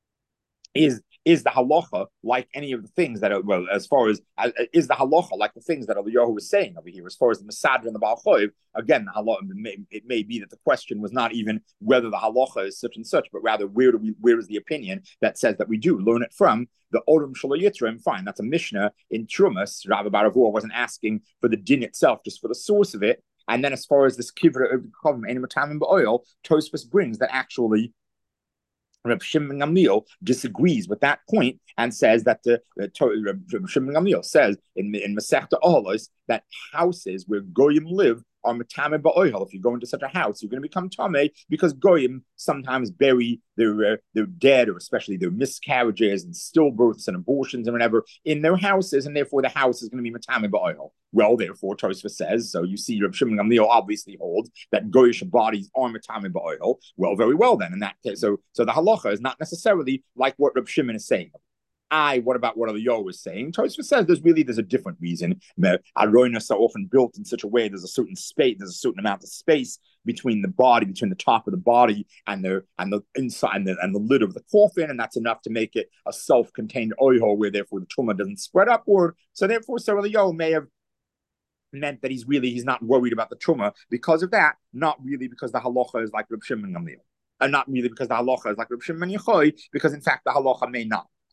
is is the halacha like any of the things that are, well, as far as uh, is the halacha like the things that Eliyahu was saying over here, as far as the Masad and the Baal Choiv. Again, the halacha, it may, it may be that the question was not even whether the halacha is such and such, but rather where do we where is the opinion that says that we do learn it from the Odom Shelo Yitrim. Fine, that's a Mishnah in Trumas. Rabbi Baravua wasn't asking for the din itself, just for the source of it. And then as far as this kivra of the Kovim Ein Matamim ba'oil, Tosfos brings that actually Reb Shimon Gamliel disagrees with that point and says that the uh, Reb Shimon Gamliel says in in Masechta Oholos that houses where Goyim live are Matame ba'oihel. If you go into such a house, you're going to become Tame because Goyim sometimes bury their uh, their dead, or especially their miscarriages and stillbirths and abortions and whatever in their houses, and therefore the house is going to be Matame ba'oihel. Well, therefore, Tosfos says, so you see Reb Shimon Gamliel obviously holds that Goyish bodies are Matame ba'oihel. Well, very well then. In that case, so so the halacha is not necessarily like what Reb Shimon is saying. I, what about what Eliyahu was saying? Tosfos says there's really there's a different reason. Aronos are often built in such a way there's a certain space, there's a certain amount of space between the body, between the top of the body and the and the inside and the, and the lid of the coffin, and that's enough to make it a self-contained oihol where therefore the tumah doesn't spread upward. So therefore, so Eliyahu may have meant that he's really he's not worried about the tumah because of that, not really because the halacha is like Reb Shimon Gamliel, and not really because the halacha is like Reb Shimon Yochai, because in fact the halacha may not.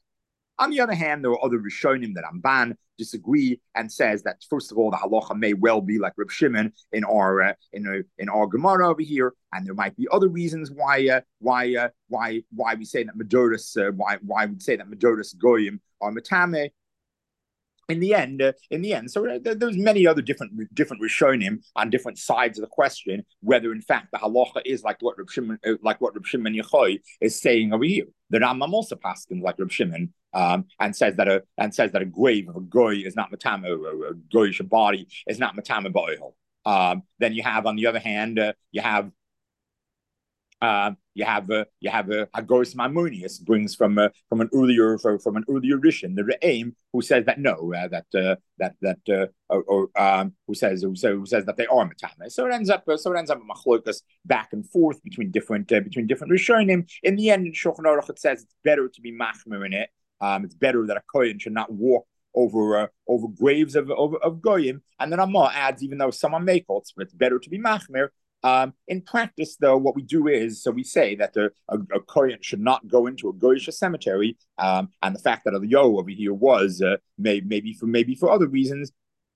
On the other hand, there are other Rishonim that Ramban disagree and says that first of all, the halacha may well be like Reb Shimon in our uh, in uh, in our Gemara over here, and there might be other reasons why uh, why uh, why why we say that Madoris uh, why why we say that Madoris Goyim are Matame. In the end, uh, in the end, so uh, there's many other different different Rishonim on different sides of the question whether, in fact, the halacha is like what Reb Shimon, uh, like what Reb Shimon Yochai is saying over here. The Rambam also paskins like Reb Shimon um, and says that a and says that a grave of a goy is not matame, a, a goyish body is not matame ba'ohel. Um, then you have, on the other hand, uh, you have. Uh, you have uh, you have uh, Hagoris Maimonius brings from uh, from an earlier from an earlier Rishon, the Re'im, who says that no, uh, that uh, that that uh, or, or um, who says who, say, who says that they are matame. So it ends up uh, so it ends up machlokas back and forth between different uh, between different Rishonim. In the end, in Shulchan Aruch it says it's better to be machmer in it. Um, it's better that a kohen should not walk over uh, over graves of of, of goyim. And then Ramah adds, even though some are makel, it's better to be machmer. Um, in practice, though, what we do is, so we say that the, a, a kohen should not go into a goyish cemetery, um, and the fact that Eliyahu over here was uh, may, maybe for maybe for other reasons,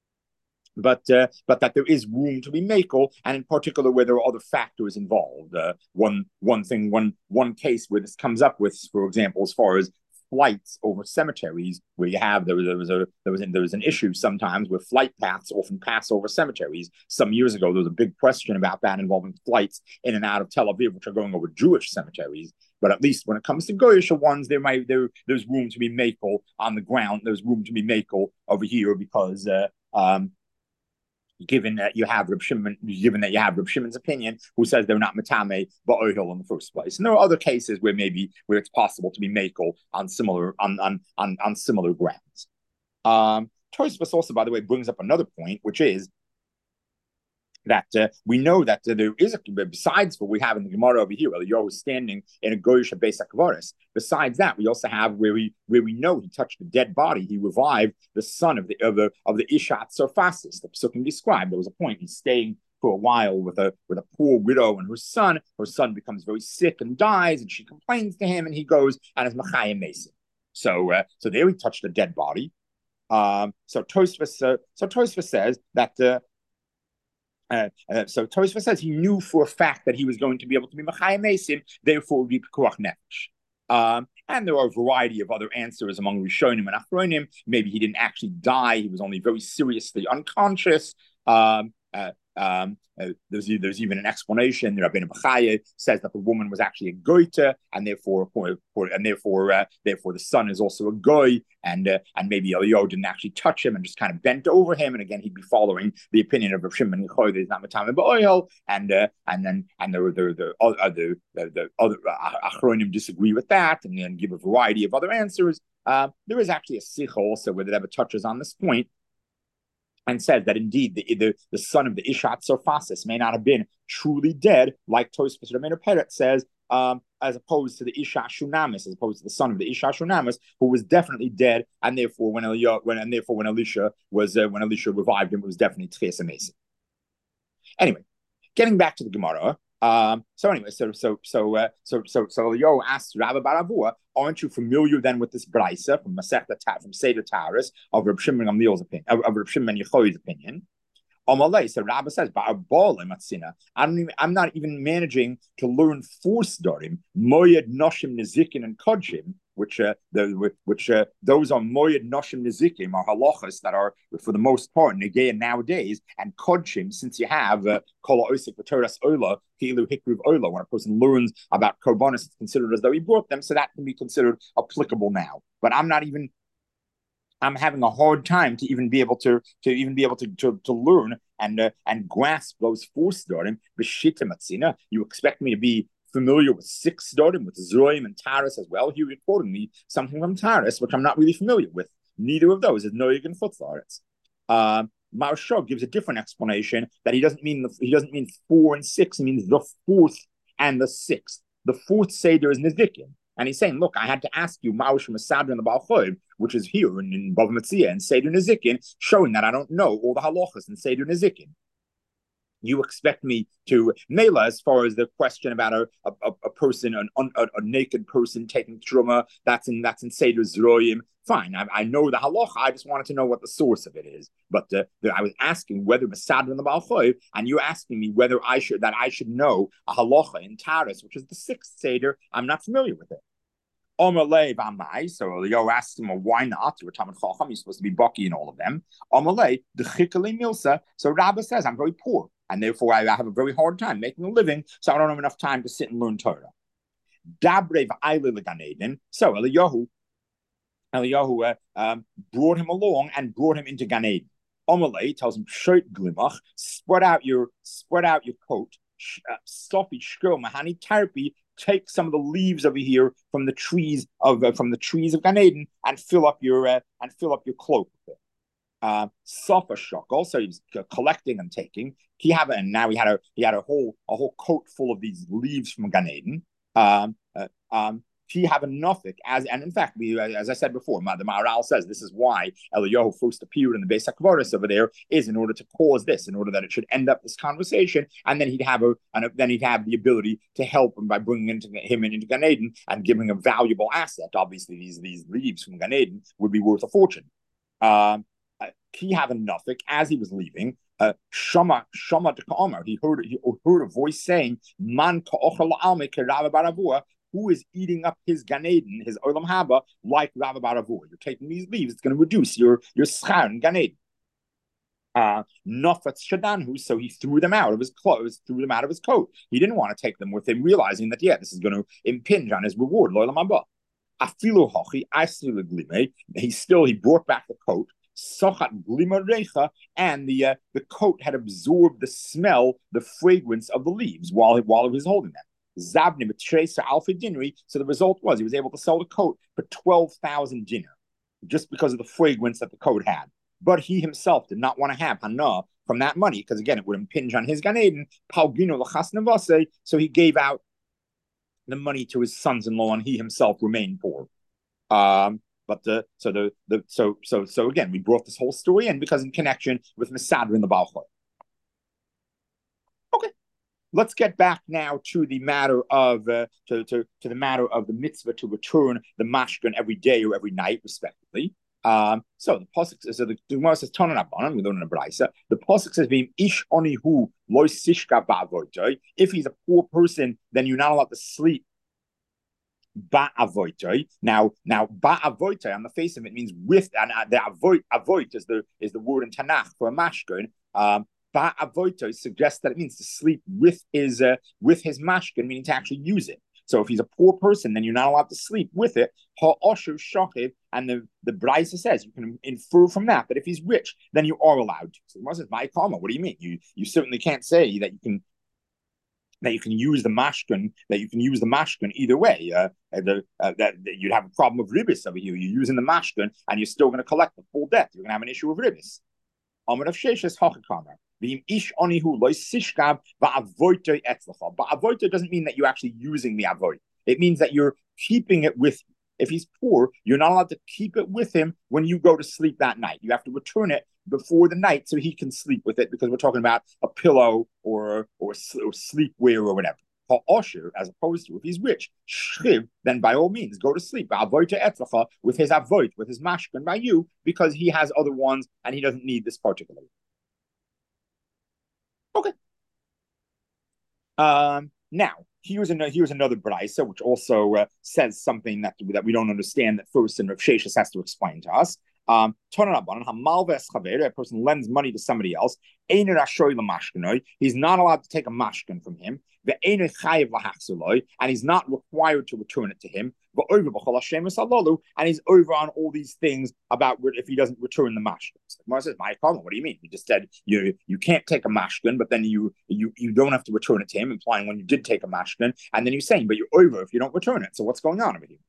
but uh, but that there is room to be makel, and in particular where there are other factors involved. Uh, one one thing, one one case where this comes up with, for example, as far as flights over cemeteries, where you have there was there was a there was an, there was an issue sometimes where flight paths often pass over cemeteries. Some years ago, there was a big question about that involving flights in and out of Tel Aviv, which are going over Jewish cemeteries. But at least when it comes to Goyish ones, there might there there's room to be makel on the ground. There's room to be makel over here because uh, um, given that you have Reb Shimon, given that you have Reb Shimon's opinion, who says they're not matame but oihil in the first place. And there are other cases where maybe where it's possible to be makel on similar on on on, on similar grounds. Um, Tosfos also, by the way, brings up another point, which is that uh, we know that uh, there is, a, besides what we have in the Gemara over here, Eliyahu is standing in a goyish beis hakvaris. Besides that, we also have where we where we know he touched the dead body, he revived the son of the of the of the Ishat Sarfasis. The Psukim described there was a point he's staying for a while with a with a poor widow and her son. Her son becomes very sick and dies, and she complains to him, and he goes and is machayim mesim. So uh, so there he touched the dead body. Um, so Tosfos uh, so Tosfos says that. Uh, Uh, uh, so Tosfos says he knew for a fact that he was going to be able to be Machayim Mesim, therefore would be Pekuach Nefesh. Um, and there are a variety of other answers among Rishonim and Achronim. Maybe he didn't actually die; he was only very seriously unconscious. Um, uh, um, uh, there's, there's even an explanation. Rabbeinu Bachaya says that the woman was actually a goita, and therefore, for, for, and therefore, uh, therefore, the son is also a goy, and uh, and maybe Eliyahu didn't actually touch him and just kind of bent over him. And again, he'd be following the opinion of Rav Shimon Yochai that he's not matame ba'oil, and uh, and then and the the the other the, the other uh, Achronim disagree with that, and then give a variety of other answers. Uh, there is actually a sikha also where the Rebbe touches on this point, and says that indeed the, the, the son of the Ishat Sarfasis may not have been truly dead, like Tosfos Rabbeinu Peret says, um, as opposed to the Isha Shunamis, as opposed to the son of the Isha Shunamis, who was definitely dead, and therefore when Elisha, when and therefore when Elisha was uh, when Elisha revived him, it was definitely Tchias Amesim. Anyway, getting back to the Gemara. Um, so anyway, so so so uh, so so so Yo asked Rabbi Baravua, aren't you familiar then with this brisa from Masechta Ta from Seder Taurus of Reb Shimon Gamliel's opinion, of, of Reb Shimon Yochai's opinion? Amalei, so Rabbi says, I'm even, I'm not even managing to learn four storim, Moyed Noshim Nezikin and Kodshim, which uh, the which uh, those are Moyed Noshim Nezikim are halachas that are for the most part negay nowadays, and Kodshim, since you have Kol Osik V'Toras Ola, Kilu Hikruv Ola, when a person learns about korbanos, it's considered as though he brought them, so that can be considered applicable now. But I'm not even. I'm having a hard time to even be able to to even be able to to, to learn and uh, and grasp those four storim. B'shita matzina. You expect me to be familiar with six storim, with Zorim and Taras as well? Here, quoting me something from Taras, which I'm not really familiar with. Neither of those is Noyig and Chutzlaretz. Um, Maharsha gives a different explanation that he doesn't mean the, he doesn't mean four and six. He means the fourth and the sixth. The fourth seder is Nezikin. And he's saying, look, I had to ask you, Ma'ush Masadr and the Baal Choyv, which is here in, in Bava Metzia and Seder Nezikin, showing that I don't know all the halachas in Seder Nezikin. You expect me to mela as far as the question about a a, a person, an, a, a naked person taking truma. That's in that's in Seder Zroyim. Fine, I, I know the halacha. I just wanted to know what the source of it is. But the, the, I was asking whether Masadr and the Baal Choiv, and you're asking me whether I should that I should know a halacha in Taras, which is the sixth Seder. I'm not familiar with it. Omalei b'amai. So Eliyahu asked him, well, why not? You're Talmid Chacham. You're supposed to be Baki in all of them. Omalei the Chikali Milsa. So Rabbah says, I'm very poor, and therefore I have a very hard time making a living. So I don't have enough time to sit and learn Torah. Dabre v'ayle leganeden. So Eliyahu, Eliyahu uh, um, brought him along and brought him into Gan Eden. Omalei tells him, Shoit glimach, spread out your spread out your coat. Stoppy shkil mahani tarpi. Take some of the leaves over here from the trees of uh, from the trees of Gan Eden and fill up your uh, and fill up your cloak with it. Uh, Safa shakal, so he's collecting and taking. He have and now he had a he had a whole a whole coat full of these leaves from Gan Eden. Um, uh, um, he have enough as and in fact, we, as I said before, the Maharal says this is why Eliyahu first appeared in the Beis HaKvoros over there is in order to cause this, in order that it should end up this conversation, and then he'd have a and then he'd have the ability to help him by bringing into, him into Gan Eden and giving a valuable asset. Obviously, these these leaves from Gan Eden would be worth a fortune. Um, he have enough as he was leaving. Uh, Shama Shama de Ka'amar. He heard he heard a voice saying, "Man ka'ochel alme kerava baravua." Who is eating up his Gan Eden, his Olam Haba, like Rabba Baravur? You're taking these leaves; it's going to reduce your your schar in Gan Eden. Uh, Nafat Shadanhu, so he threw them out of his clothes, threw them out of his coat. He didn't want to take them with him, realizing that yeah, this is going to impinge on his reward. Lo'olam haba. Afilu hochi asli glime. He still he brought back the coat. Sochat glima recha, and the uh, the coat had absorbed the smell, the fragrance of the leaves while while he was holding them. Zabni Matresa Alpha Dinri. So the result was he was able to sell the coat for twelve thousand dinar just because of the fragrance that the coat had. But he himself did not want to have Hana from that money because, again, it would impinge on his Gan Eden. So he gave out the money to his sons-in-law and he himself remained poor. Um, but the so the the so so so again, we brought this whole story in because in connection with Masadr and the Baal Choiv. Okay. Let's get back now to the matter of uh, to, to to the matter of the mitzvah to return the mashkan every day or every night, respectively. Um, so the pasuk so the Gemara says Tanan Abanan, we learn in the Brisa. The pasuk says being ish onihu loy sishka ba'avoitoi. If he's a poor person, then you're not allowed to sleep ba'avoitoi. Now, now ba'avoitoi on the face of it means with, and uh, the avoit avoit is the is the word in Tanakh for a mashkan. Um, Ba'avoito suggests that it means to sleep with his uh, with his mashkin, meaning to actually use it. So if he's a poor person, then you're not allowed to sleep with it. Ha'osher shachiv, and the the Brisa says you can infer from that. But if he's rich, then you are allowed to. So says, "My karma." What do you mean? You you certainly can't say that you can that you can use the mashkin that you can use the mashkin either way. Uh, the, uh, that, that you'd have a problem of ribis over here. You're using the mashkin, and you're still going to collect the full debt. You're going to have an issue of ribis. Amar of Sheshes Hachakamer. Ish onihu loy sishkab ba'avoitoi etzlacha. Ba'avoitoi doesn't mean that you're actually using the avoit. It means that you're keeping it with you. If he's poor, you're not allowed to keep it with him when you go to sleep that night. You have to return it before the night so he can sleep with it because we're talking about a pillow or or, or sleepwear or whatever. Ha'osher, as opposed to if he's rich, shriv, then by all means go to sleep. Ba'avoitoi etzlacha with his avoit, with his mashkan by you because he has other ones and he doesn't need this particularly. Okay. Um, now, here's another here's another brisa which also uh, says something that that we don't understand that first and Rav Sheshes has to explain to us. Um, a person lends money to somebody else. He's not allowed to take a mashkin from him. And he's not required to return it to him. And he's over on all these things about if he doesn't return the mashkin. Gemara says, "My comment. What do you mean? You just said you you can't take a mashkin, but then you you you don't have to return it to him, implying when you did take a mashkin, and then you're saying, but you're over if you don't return it. So what's going on over here?"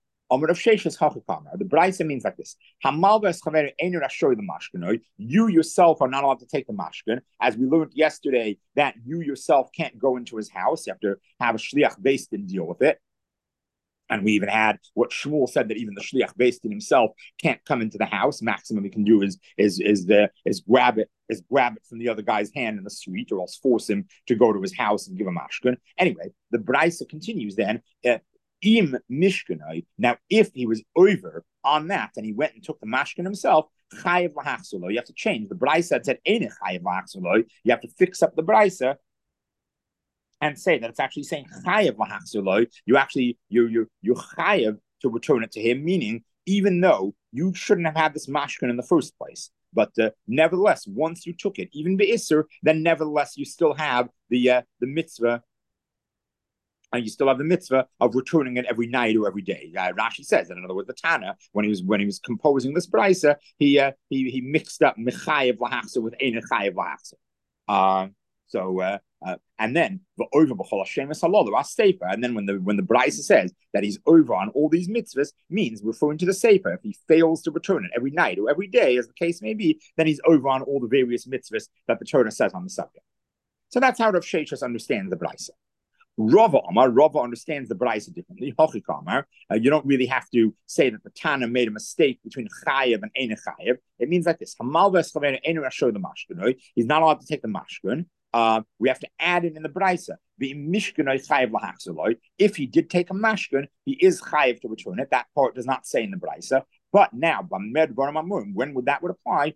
The Brisa means like this: you yourself are not allowed to take the mashkin, as we learned yesterday that you yourself can't go into his house. You have to have a shliach based and deal with it. And we even had what Shmuel said, that even the shliach based in himself can't come into the house. Maximum he can do is is is the is grab it is grab it from the other guy's hand in the street, or else force him to go to his house and give him mashkin. Anyway, the brisa continues then. Uh, Im mishkanai. Now, if he was over on that and he went and took the mashkin himself, chayev lahachsolo. You have to change the brisa. Said ein chayev lahachsolo. You have to fix up the brisa and say that it's actually saying chayev lahachsolo. You actually you you you chayev to return it to him, meaning even though you shouldn't have had this mashkin in the first place, but uh, nevertheless, once you took it, even be'isr, then nevertheless you still have the uh, the mitzvah. And you still have the mitzvah of returning it every night or every day. Uh, Rashi says that, in other words, the Tana, when he was when he was composing this brisa, he uh, he he mixed up mechayev lahachsa with ein chayev lahachsa. Uh, so uh, uh, and then the over b'chol hashemes halolu as-sefer, and then when the when the brisa says that he's over on all these mitzvahs, means referring to the sefer. If he fails to return it every night or every day, as the case may be, then he's over on all the various mitzvahs that the Torah says on the subject. So that's how Rav Sheshes understands the brisa. Rava Amar, Rava understands the brisa differently. Hochik Amar, uh, you don't really have to say that the Tana made a mistake between chayev and ein chayev. It means like this: Hamal v'eschavenu enu rasho the mashkin. He's not allowed to take the mashkin. Uh, we have to add it in the brisa. If he did take a mashkin, he is chayev to return it. That part does not say in the brisa. But now, when would that would apply?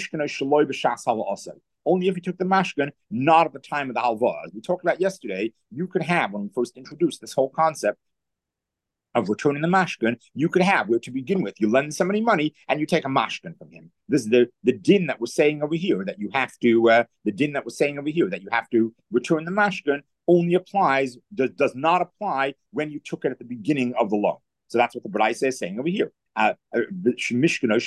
Only if you took the mashkin, not at the time of the halva. As we talked about yesterday, you could have, when we first introduced this whole concept of returning the mashkin, you could have, where to begin with, you lend somebody money and you take a mashkin from him. This is the, the din that we're saying over here, that you have to, uh, the din that we're saying over here, that you have to return the mashkin only applies, does, does not apply when you took it at the beginning of the loan. So that's what the Braisa is saying over here. Uh, you're taking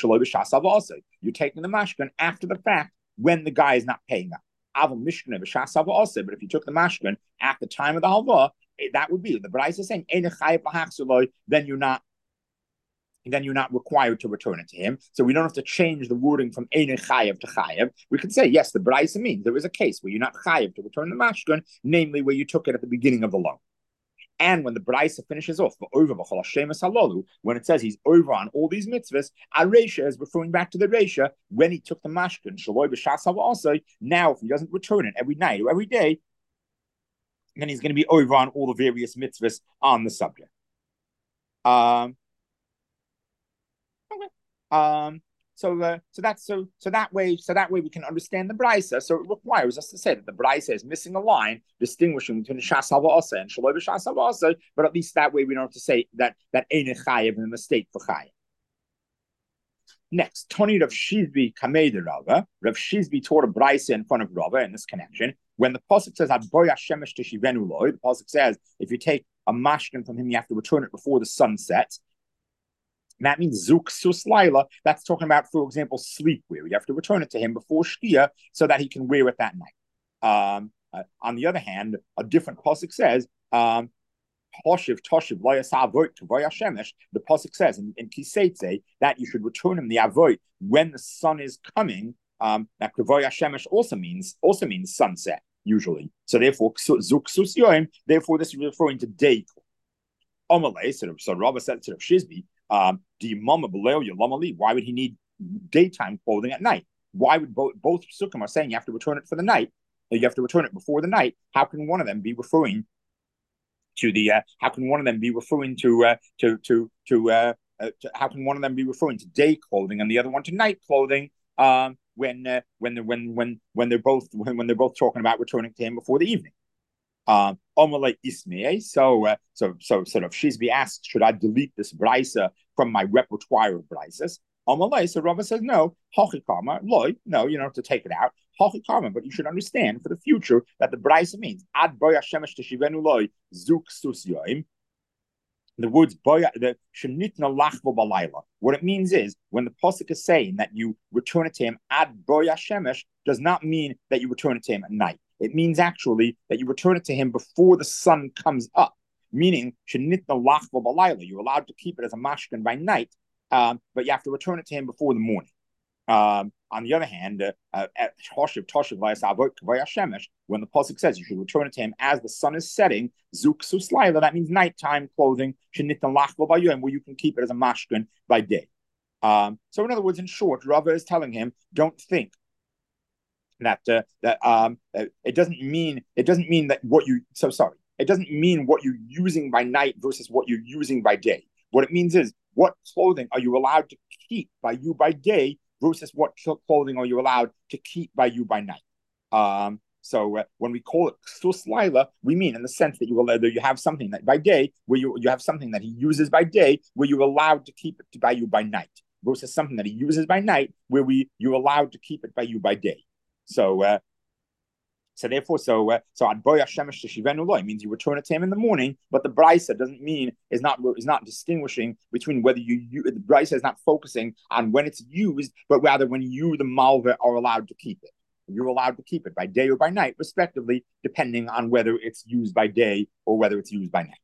the mashkin after the fact, when the guy is not paying up. But if you took the mashkin at the time of the halva, that would be the Braisa is saying then you're not then you're not required to return it to him. So we don't have to change the wording from ein chayev to chayev. We can say yes, the Braisa means there is a case where you're not chayev to return the mashkin, namely where you took it at the beginning of the loan. And when the Braisa finishes off, when it says he's over on all these mitzvahs, Aresha is referring back to the Resha when he took the mashkin. Also, now if he doesn't return it every night or every day, then he's going to be over on all the various mitzvahs on the subject. Um, okay. Um, So, uh, so that's so so that way so that way we can understand the brisa. So it requires us to say that the brisa is missing a line distinguishing between shas hava'asa and shaloi b'shas hava'asa. But at least that way we don't have to say that that ein chayev is a mistake for chayev. Next, Tony Rav Shizbi Kamei Rava. Rav Shizbi taught a brisa in front of Rava in this connection. When the pasuk says "Adboya shemesh teshivenu loy," the pasuk says if you take a mashkin from him, you have to return it before the sun sets. And that means Zuk Sus Laila. That's talking about, for example, sleepwear. You have to return it to him before Shkia so that he can wear it that night. Um, uh, on the other hand, a different pasuk says, um, the pasuk says in, in Kiseitze that you should return him the avoid when the sun is coming. Um, that Kvoya Shemesh also means also means sunset usually. So therefore, Zuk Sus Yoim. Therefore, this is referring to day. Omalei, so, so Rabba said to Shizbi, um, why would he need daytime clothing at night? Why would both both psukim are saying you have to return it for the night? You have to return it before the night. How can one of them be referring to the? Uh, how can one of them be referring to uh, to to to, uh, uh, to? How can one of them be referring to day clothing and the other one to night clothing? Um, when uh, when when when when they're both when, when they're both talking about returning to him before the evening. Um, so, uh, so, so, sort of, Shizbi asks, should I delete this brisa from my repertoire of brisas? So Rava says, no, hachikama, loy, no, you don't have to take it out. Hachikama, but you should understand for the future that the brisa means ad boya shemesh teshivenu loy zuk sus yoim. The words boya, the shenitna lachvo balayla. What it means is when the pasuk is saying that you return it to him ad boya shemesh does not mean that you return it to him at night. It means actually that you return it to him before the sun comes up, meaning you're allowed to keep it as a mashkin by night, um, but you have to return it to him before the morning. Um, On the other hand, uh, uh, at Toshiv, Toshiv, when the pasuk says you should return it to him as the sun is setting, Zuk Suslaila, that means nighttime clothing, where you can keep it as a mashkin by day. Um, so, in other words, in short, Rava is telling him, don't think that uh, that um, uh, it doesn't mean it doesn't mean that what you so sorry it doesn't mean what you're using by night versus what you're using by day. What it means is what clothing are you allowed to keep by you by day versus what clothing are you allowed to keep by you by night. Um, so uh, when we call it ksus laila, we mean in the sense that you will that you have something that by day where you you have something that he uses by day where you're allowed to keep it by you by night versus something that he uses by night where we you're allowed to keep it by you by day. So, uh, so therefore, so uh, so adboya shemesh teshivenu loy means you return it to him in the morning, but the brisa doesn't mean is not is not distinguishing between whether you, you the brisa is not focusing on when it's used, but rather when you the malva are allowed to keep it. You're allowed to keep it by day or by night, respectively, depending on whether it's used by day or whether it's used by night.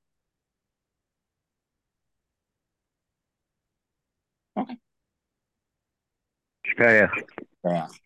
Okay. Yeah. Yeah.